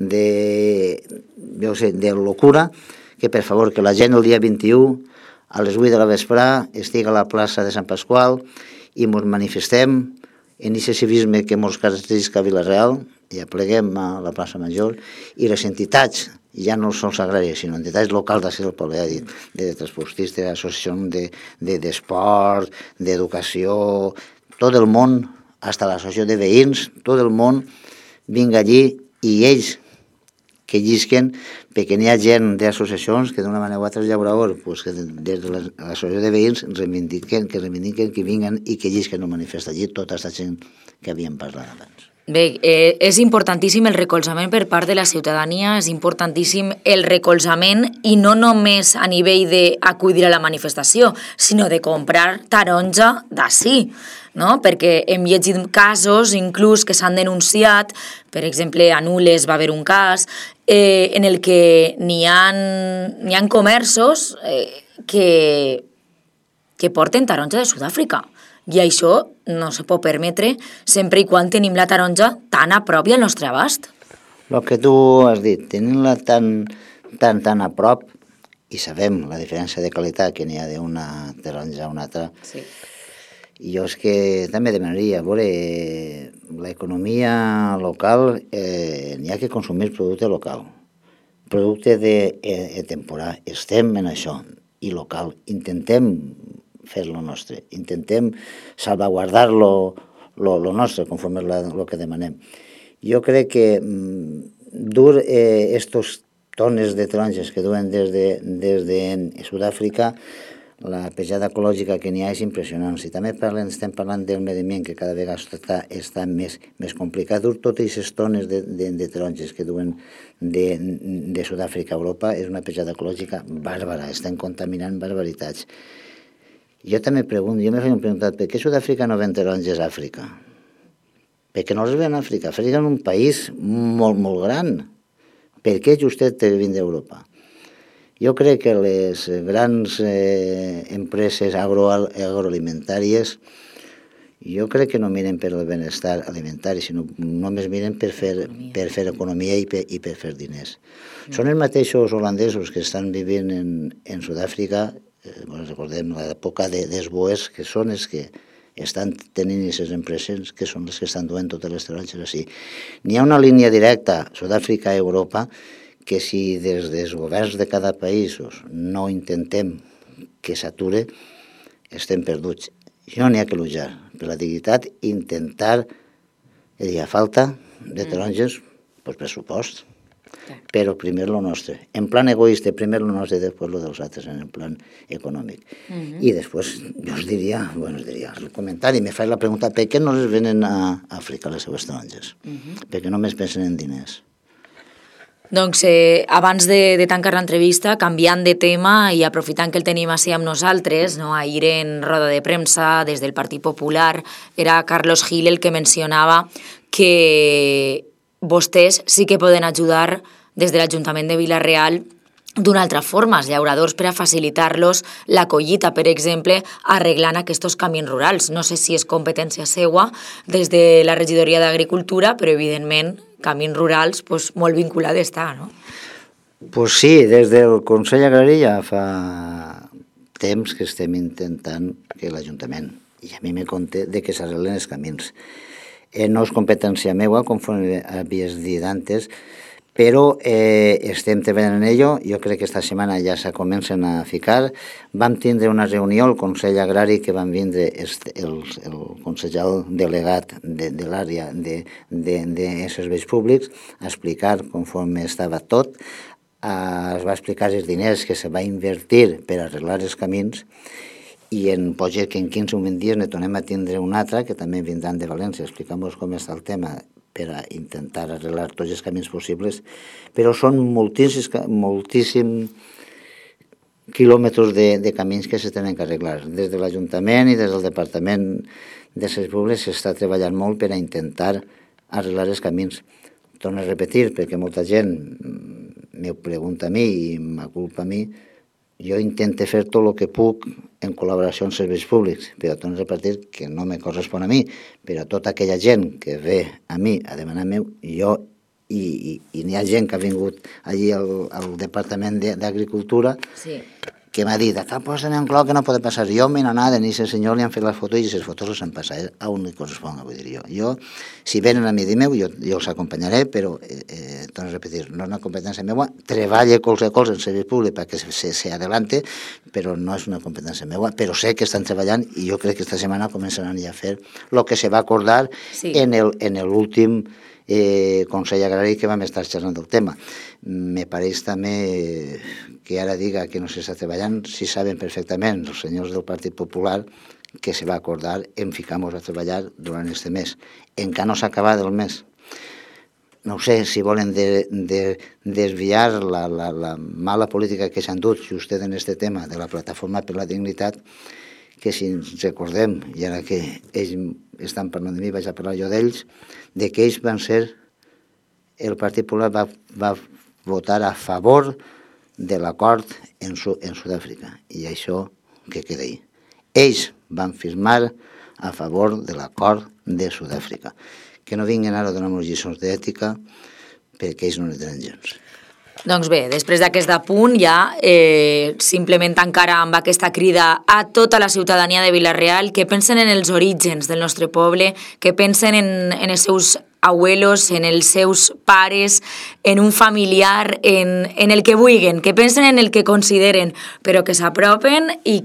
Speaker 20: locura, que per favor, que la gent el dia 21 a les 8 de la vesprà estigui a la plaça de Sant Pasqual i ens manifestem en aquest civisme que ens caracteritza a Vila-real, i apleguem a la plaça Major, i les entitats, ja no sols agràries, sinó entitats locals d'ací del poble, ja dit, de transportistes, associacions d'esport, d'educació, tot el món, fins a l'associació de veïns, tot el món vinga allí i ells que llisquen, perquè n'hi ha gent d'associacions que d'una manera o altra el llaurador, que des de l'associació de veïns reivindiquen que vinguen i que llisquen un manifest allí tota aquesta gent que havíem parlat abans.
Speaker 1: Bé, és importantíssim el recolzament per part de la ciutadania, és importantíssim el recolzament i no només a nivell d'acudir a la manifestació, sinó de comprar taronja d'ací, no? Perquè hem llegit casos inclús que s'han denunciat, per exemple a Nules va haver un cas en el que n'hi ha comerços que porten taronja de Sud-àfrica. I això no se pot permetre sempre i quan tenim la taronja tan a prop i al nostre abast.
Speaker 20: El que tu has dit, tenint-la tan a prop, i sabem la diferència de qualitat que n'hi ha d'una taronja a una altra, jo és que també demanaria, a veure, l'economia local, n'hi ha que consumir producte local, producte de temporada, estem en això, i local, intentem fer lo nostre, intentem salvaguardar lo nostre conforme el que demanem. Jo crec que dur estos tones de taronges que duen des de Sud-àfrica, la pejada ecològica que n'hi ha és impressionant. Si també estem parlant del medi ambient, que cada vegada està més complicat, dur totes aquestes tones de taronges que duen de Sud-àfrica a Europa és una pejada ecològica bàrbara, estan contaminant barbaritats. Jo també pregunto, jo m'he preguntat, per què Sud-àfrica no ven taronges a Àfrica? Per què no les ven a Àfrica? Àfrica és un país molt, molt gran. Per què justet té de vindre a Europa? Jo crec que les grans empreses agroalimentàries, jo crec que no miren per el benestar alimentari, sinó només miren per fer economia i per fer diners. Són els mateixos holandesos que estan vivint en Sud-àfrica, recordem l'època dels boers, que són els que estan tenint aquestes empreses, que són les que estan duent totes les taronges així. N'hi ha una línia directa Sud-àfrica a Europa, que si des dels governs de cada país no intentem que s'ature, estem perduts. Jo n'hi ha que luchar per la dignitat, intentar, hi ha falta de taronges, pues pressupost, però primer lo nostre. En plan egoista, primer lo nostre i després lo dels altres, en el plan econòmic. I després jo us diria, el comentari, me faig la pregunta, per què no les venen a Àfrica les seves taronges? Perquè només pensen en diners.
Speaker 1: Doncs abans de tancar l'entrevista, canviant de tema i aprofitant que el tenim així amb nosaltres, ahir en roda de premsa des del Partit Popular era Carlos Gil el que mencionava que vostès sí que poden ajudar des de l'Ajuntament de Vila-real d'una altra forma, els llauradors, per a facilitar-los la collita, per exemple, arreglant aquests camins rurals. No sé si és competència seua des de la regidoria d'Agricultura, però evidentment camins rurals molt vinculat està, no?
Speaker 20: Pues sí, des del Consell Agrari ja fa temps que estem intentant que l'Ajuntament, i a mi me conté, de que s'arreglen els camins. No és competència meua, com havies dit antes, però estem treballant en ello. Jo crec que esta setmana ja se comencen a ficar. Vam tindre una reunió al Consell Agrari que van vindre el consellal delegat de l'àrea de serveis públics a explicar conforme estava tot. Es va explicar els diners que se va invertir per arreglar els camins i pot ser que en 15 o 20 dies ne tornem a tindre un altre que també vindran de València. Explicam-vos com està el tema per a intentar arreglar tots els camins possibles, però són moltíssims quilòmetres de camins que se tenen que arreglar. Des de l'Ajuntament i des del Departament de Serveis Públics s'està treballant molt per a intentar arreglar els camins. Torno a repetir, perquè molta gent m'ho pregunta a mi i m'aculpa a mi, jo intento fer tot el que puc en col·laboració amb serveis públics, però torno a repetir que no me correspon a mi, però tota aquella gent que ve a mi a demanar meu, jo i n'hi ha gent que ha vingut allí al Departament d'Agricultura que m'ha dit, posa en clau que no pot passar. Jo me n'anada, ni ese senyor li han fet les fotos i les fotos les han passat a on li correspon, vull dir jo. Jo, si venen a mi de meu, jo els acompanyaré, però, torno a repetir, no és una competència meua, treballe colze a colze en servei públic perquè se adelante, però no és una competència meua, però sé que estan treballant i jo crec que esta setmana començaran ja a fer el que se va acordar en l'últim Consell Agrari que vam estar xerrant del tema. Me pareix també que ara diga que no s'està treballant, si saben perfectament els senyors del Partit Popular que se va acordar en ficar-nos a treballar durant este mes. Encara no s'ha acabat el mes. No sé si volen desviar la mala política que s'han dut justet en este tema de la Plataforma per la Dignitat, que si ens recordem, i ara que ells estan parlant de mi, vaig a parlar jo d'ells, de que ells van ser, el Partit Popular va votar a favor de l'acord en Sud-àfrica, i això que queda ahí. Ells van firmar a favor de l'acord de Sud-àfrica. Que no vinguin ara a donar-nos lliçons d'ètica, perquè ells no ne tenen gens.
Speaker 1: Doncs bé, després d'aquest apunt ja simplement encara amb aquesta crida a tota la ciutadania de Vila-real que pensen en els orígens del nostre poble, que pensen en els seus abuelos, en els seus pares, en un familiar, en el que vulguin, que pensen en el que consideren, però que s'apropen i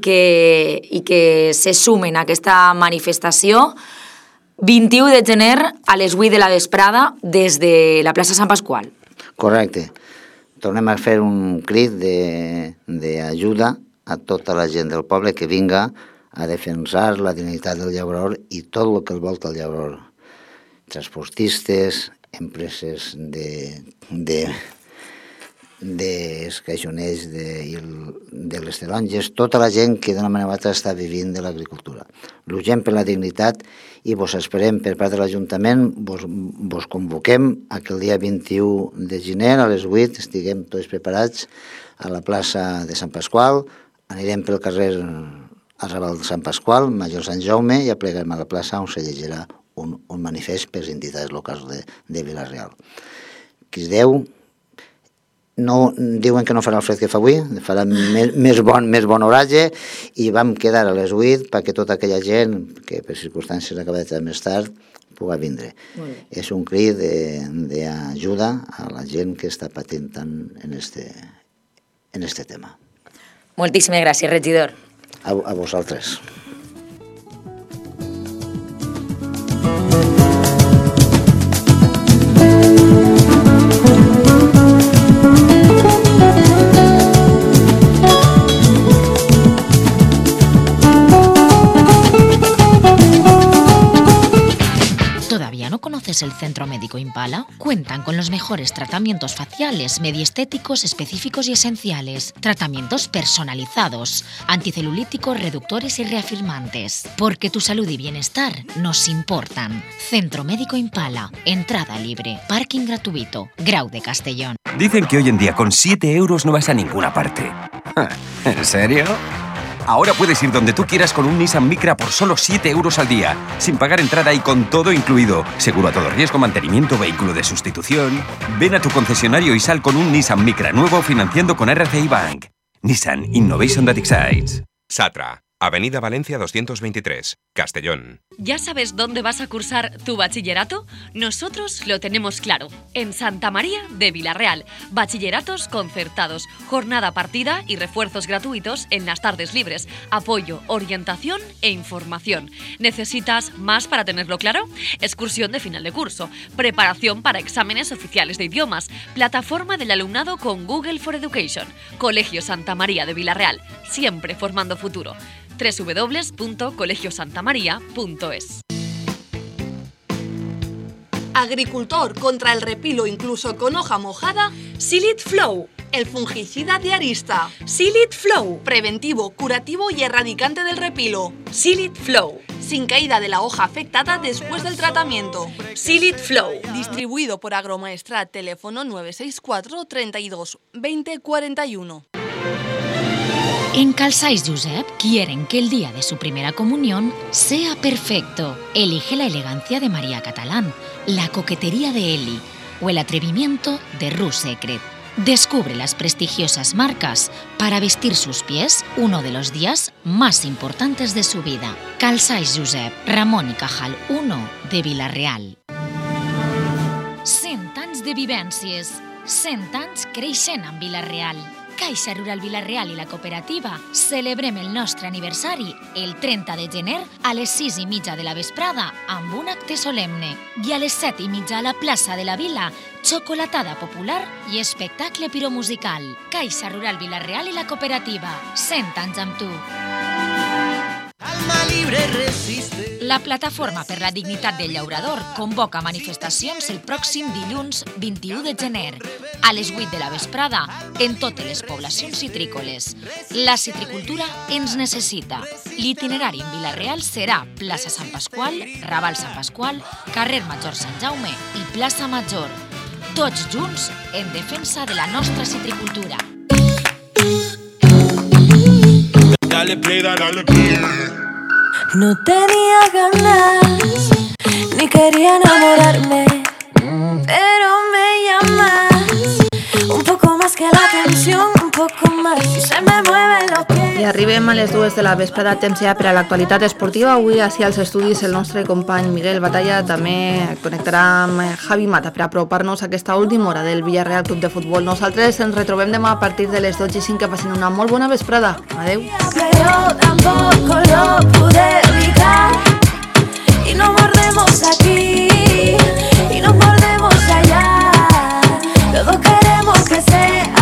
Speaker 1: que se sumen a aquesta manifestació 21 de gener a les 8 de la vesprada des de la plaça Sant Pasqual.
Speaker 20: Correcte. tornem a fer un crit d'ajuda a tota la gent del poble que vinga a defensar la dignitat del llaurador i tot el que volta el llaurador. Transportistes, empreses d'escaixoners, de les taronges, tota la gent que d'una manera o altra està vivint de l'agricultura. L'urgent per la dignitat i vos esperem per part de l'Ajuntament, vos convoquem a que el dia 21 de gener a les 8 estiguem tots preparats a la plaça de Sant Pasqual, anirem pel carrer Arrabal de Sant Pasqual, Major Sant Jaume, i aplegarem a la plaça on se llegirà un manifest per les entitats locals de Vila-real. Qui es deu, diuen que no farà el fred que fa avui, farà més bon oratge, i vam quedar a les 8 perquè tota aquella gent que per circumstàncies acaba de més tard pugui vindre. És un crit d'ajuda a la gent que està patint tant en este tema.
Speaker 1: Moltíssimes gràcies, regidor.
Speaker 20: A vosaltres.
Speaker 1: ¿Todavía no conoces el Centro Médico Impala? Cuentan con los mejores tratamientos faciales, medioestéticos, específicos y esenciales. Tratamientos personalizados, anticelulíticos, reductores y reafirmantes. Porque tu salud y bienestar nos importan. Centro Médico Impala. Entrada libre. Parking gratuito. Grau de Castellón.
Speaker 21: Dicen que hoy en día con 7 euros no vas a ninguna parte. ¿En serio? Ahora puedes ir donde tú quieras con un Nissan Micra por solo 7 euros al día, sin pagar entrada y con todo incluido. Seguro a todo riesgo, mantenimiento, vehículo de sustitución. Ven a tu concesionario y sal con un Nissan Micra nuevo financiando con RCI Bank. Nissan Innovation that excites.
Speaker 22: Satra, Avenida Valencia 223, Castellón.
Speaker 4: ¿Ya sabes dónde vas a cursar tu bachillerato? Nosotros lo tenemos claro. En Santa María de Vila-real. Bachilleratos concertados, jornada partida y refuerzos gratuitos en las tardes libres. Apoyo, orientación e información. ¿Necesitas más para tenerlo claro? Excursión de final de curso. Preparación para exámenes oficiales de idiomas. Plataforma del alumnado con Google for Education. Colegio Santa María de Vila-real. Siempre formando futuro. www.colegiosantamaria.es.
Speaker 5: Agricultor contra el repilo incluso con hoja mojada,
Speaker 23: Silid Flow.
Speaker 5: El fungicida de Arista.
Speaker 23: Silid Flow.
Speaker 5: Preventivo, curativo y erradicante del repilo.
Speaker 23: Silid Flow.
Speaker 5: Sin caída de la hoja afectada después del tratamiento.
Speaker 23: Silid Flow.
Speaker 5: Distribuido por Agromaestrat, teléfono 964 32 20 41.
Speaker 1: En Calçais Josep quieren que el día de su primera comunión sea perfecto. Elige la elegancia de María Catalán, la coquetería de Eli o el atrevimiento de Rue Secret. Descubre las prestigiosas marcas para vestir sus pies uno de los días más importantes de su vida. Calçais Josep, Ramón y Cajal 1 de Vila-real. 100 anys de vivències, 100 anys creixent en Vila-real. Caixa Rural Vila-real i la cooperativa celebrem el nostre aniversari el 30 de gener a les 6:30 de la vesprada amb un acte solemne i a les 7:30 a la plaça de la Vila, xocolatada popular i espectacle piromusical. Caixa Rural Vila-real i la cooperativa, 100 anys amb tu.
Speaker 7: Alma libre resiste.
Speaker 1: La Plataforma per la Dignitat del Llaurador convoca manifestacions el pròxim dilluns 21 de gener a les 8 de la vesprada en totes les poblacions citrícoles. La citricultura ens necessita. L'itinerari en Vila-real serà plaça Sant Pasqual, Raval Sant Pasqual, carrer Major Sant Jaume i plaça Major. Tots junts en defensa de la nostra citricultura.
Speaker 7: Dale play, dale play. No tenía ganas, ni quería enamorarme, pero me llamas, un poco más que la atención, un poco más, y se me mueven los pies.
Speaker 24: I arribem a les 2 de la vesprada, temps ja per a l'actualitat esportiva. Avui, així als estudis, el nostre company Miguel Batalla també connectarà amb Javi Mata per apropar-nos a aquesta última hora del Villarreal Club de Futbol. Nosaltres ens retrobem demà a partir de les 12:05. Que passin una molt bona vesprada. Adeu.
Speaker 7: Pero tampoco lo pude evitar, y no mordemos aquí, y no mordemos allá, todos queremos que sea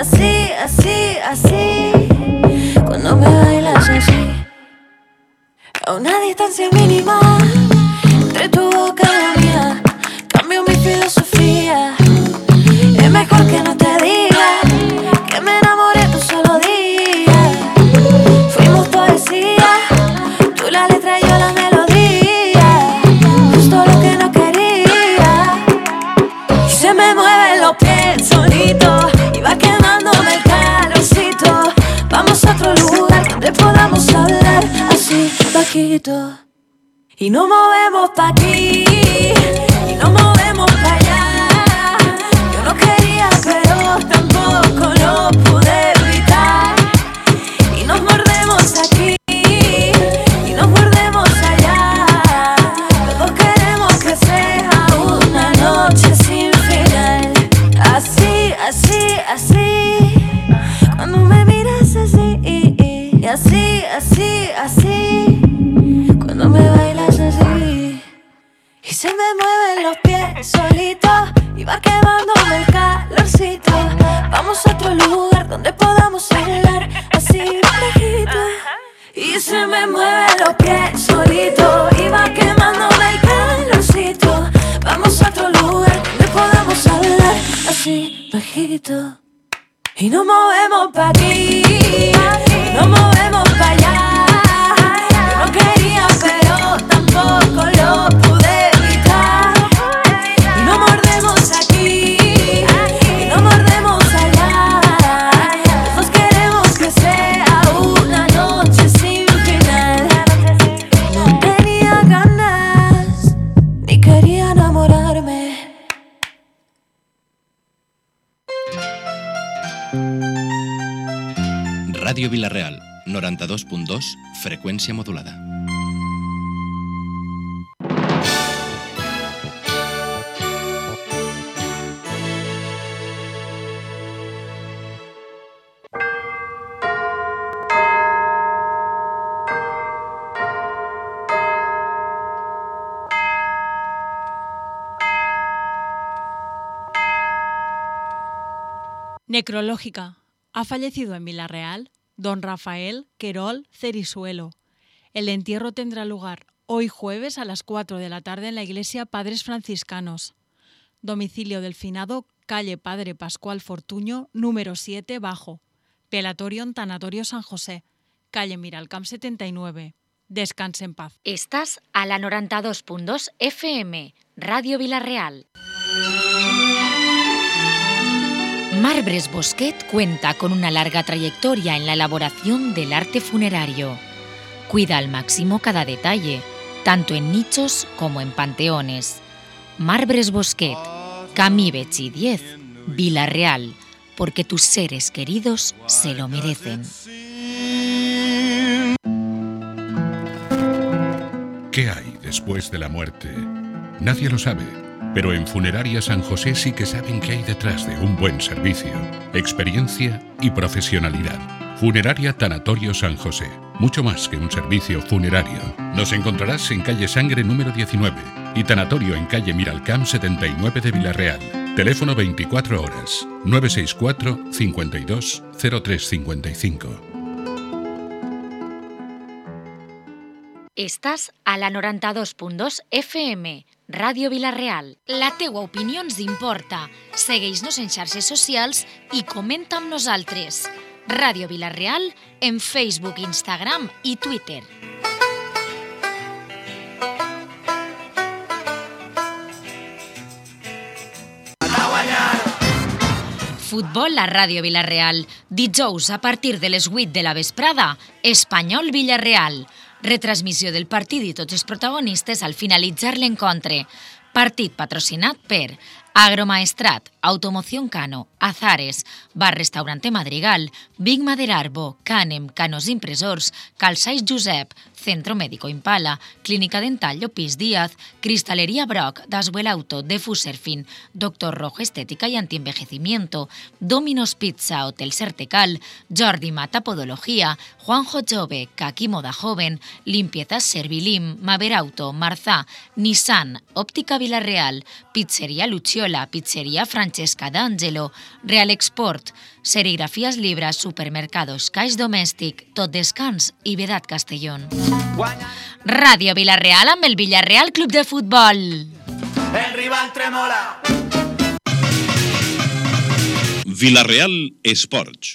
Speaker 7: así, así, así, cuando me bailas así, a una distancia mínima entre tu boca y la mía, cambio mi filosofía. Es mejor que no te diga que me enamoré de un solo día. Fuimos poesía, tú la letra y yo la melodía, justo lo que no quería. Y se me mueven los pies solito y va quemándome el calorcito. Vamos a otro lugar donde podamos hablar así bajito. Y nos movemos pa' aquí y nos movemos pa' allá. Yo no quería pero tampoco lo pude evitar. Y nos mordemos aquí y nos mordemos allá. Los dos queremos que sea una noche sin final. Así, así, así, cuando me miras así, y así, así, así, cuando me bailas así. Y se me mueven los pies solitos y va quemándome el calorcito. Vamos a otro lugar donde podamos hablar así bajito. Y se me mueven los pies solitos y va quemándome el calorcito. Vamos a otro lugar donde podamos hablar así bajito. Y nos movemos pa' aquí y nos movemos pa' allá. Yo no quería pero tampoco lo pude evitar. Y nos mordemos aquí y nos mordemos allá. Los dos queremos que sea una noche sin final. No tenía ganas ni quería enamorarme.
Speaker 2: Ràdio Vila-real, 92.2, freqüència modulada.
Speaker 3: Necrológica. Ha fallecido en Vila-real don Rafael Querol Cerisuelo. El entierro tendrá lugar hoy jueves a las 4 de la tarde en la iglesia Padres Franciscanos. Domicilio del finado, calle Padre Pascual Fortuño, número 7, bajo. Pelatorio en Tanatorio San José, calle Miralcamp 79. Descanse en paz.
Speaker 14: Estás a la 92.2 FM, Radio Vila-real. Marbres Bosquet cuenta con una larga trayectoria en la elaboración del arte funerario. Cuida al máximo cada detalle, tanto en nichos como en panteones. Marbres Bosquet, Camí Betxí 10, Vila-real, porque tus seres queridos se lo merecen.
Speaker 6: ¿Qué hay después de la muerte? Nadie lo sabe. Pero en Funeraria San José sí que saben qué hay detrás de un buen servicio, experiencia y profesionalidad. Funeraria Tanatorio San José, mucho más que un servicio funerario. Nos encontrarás en calle Sangre número 19 y Tanatorio en calle Miralcamp 79 de Vila-real. Teléfono 24 horas, 964 52 0355.
Speaker 14: Estàs a la 92.2 FM, Ràdio Vila-real. La teua opinió ens importa. Segueix-nos en xarxes socials i comenta amb nosaltres. Ràdio Vila-real en Facebook, Instagram i Twitter. Futbol a Ràdio Vila-real. Dijous a partir de les 8 de la vesprada, Espanyol Vila-real. Retransmissió del partit i tots els protagonistes al finalitzar l'encontre. Partit patrocinat per Agromaestrat, Automoción Cano, Azares, Bar Restaurante Madrigal, Big Maderarbo, Canem, Canos Impresors, Calçais Josep, Centro Médico Impala, Clínica Dental Llopis Díaz, Cristalería Brock, Daswell Auto, Defuserfin, Doctor Rojo Estética y Antienvejecimiento, Domino's Pizza, Hotel Sertecal, Jordi Mata Podología, Juanjo Jove, Kaki Moda Joven, Limpiezas Servilim, Maver Auto, Marzá, Nissan, Óptica Vila-real, Pizzería Lucio
Speaker 1: La Pizzeria Francesca d'Angelo, Real Export, Serigrafías Libras, Supermercados, Caix Domèstic, Tot Descans i Vedat Castellón. Ràdio Vila-real amb el Villarreal Club de Futbol.
Speaker 8: El rival tremola.
Speaker 22: Vila-real Esports.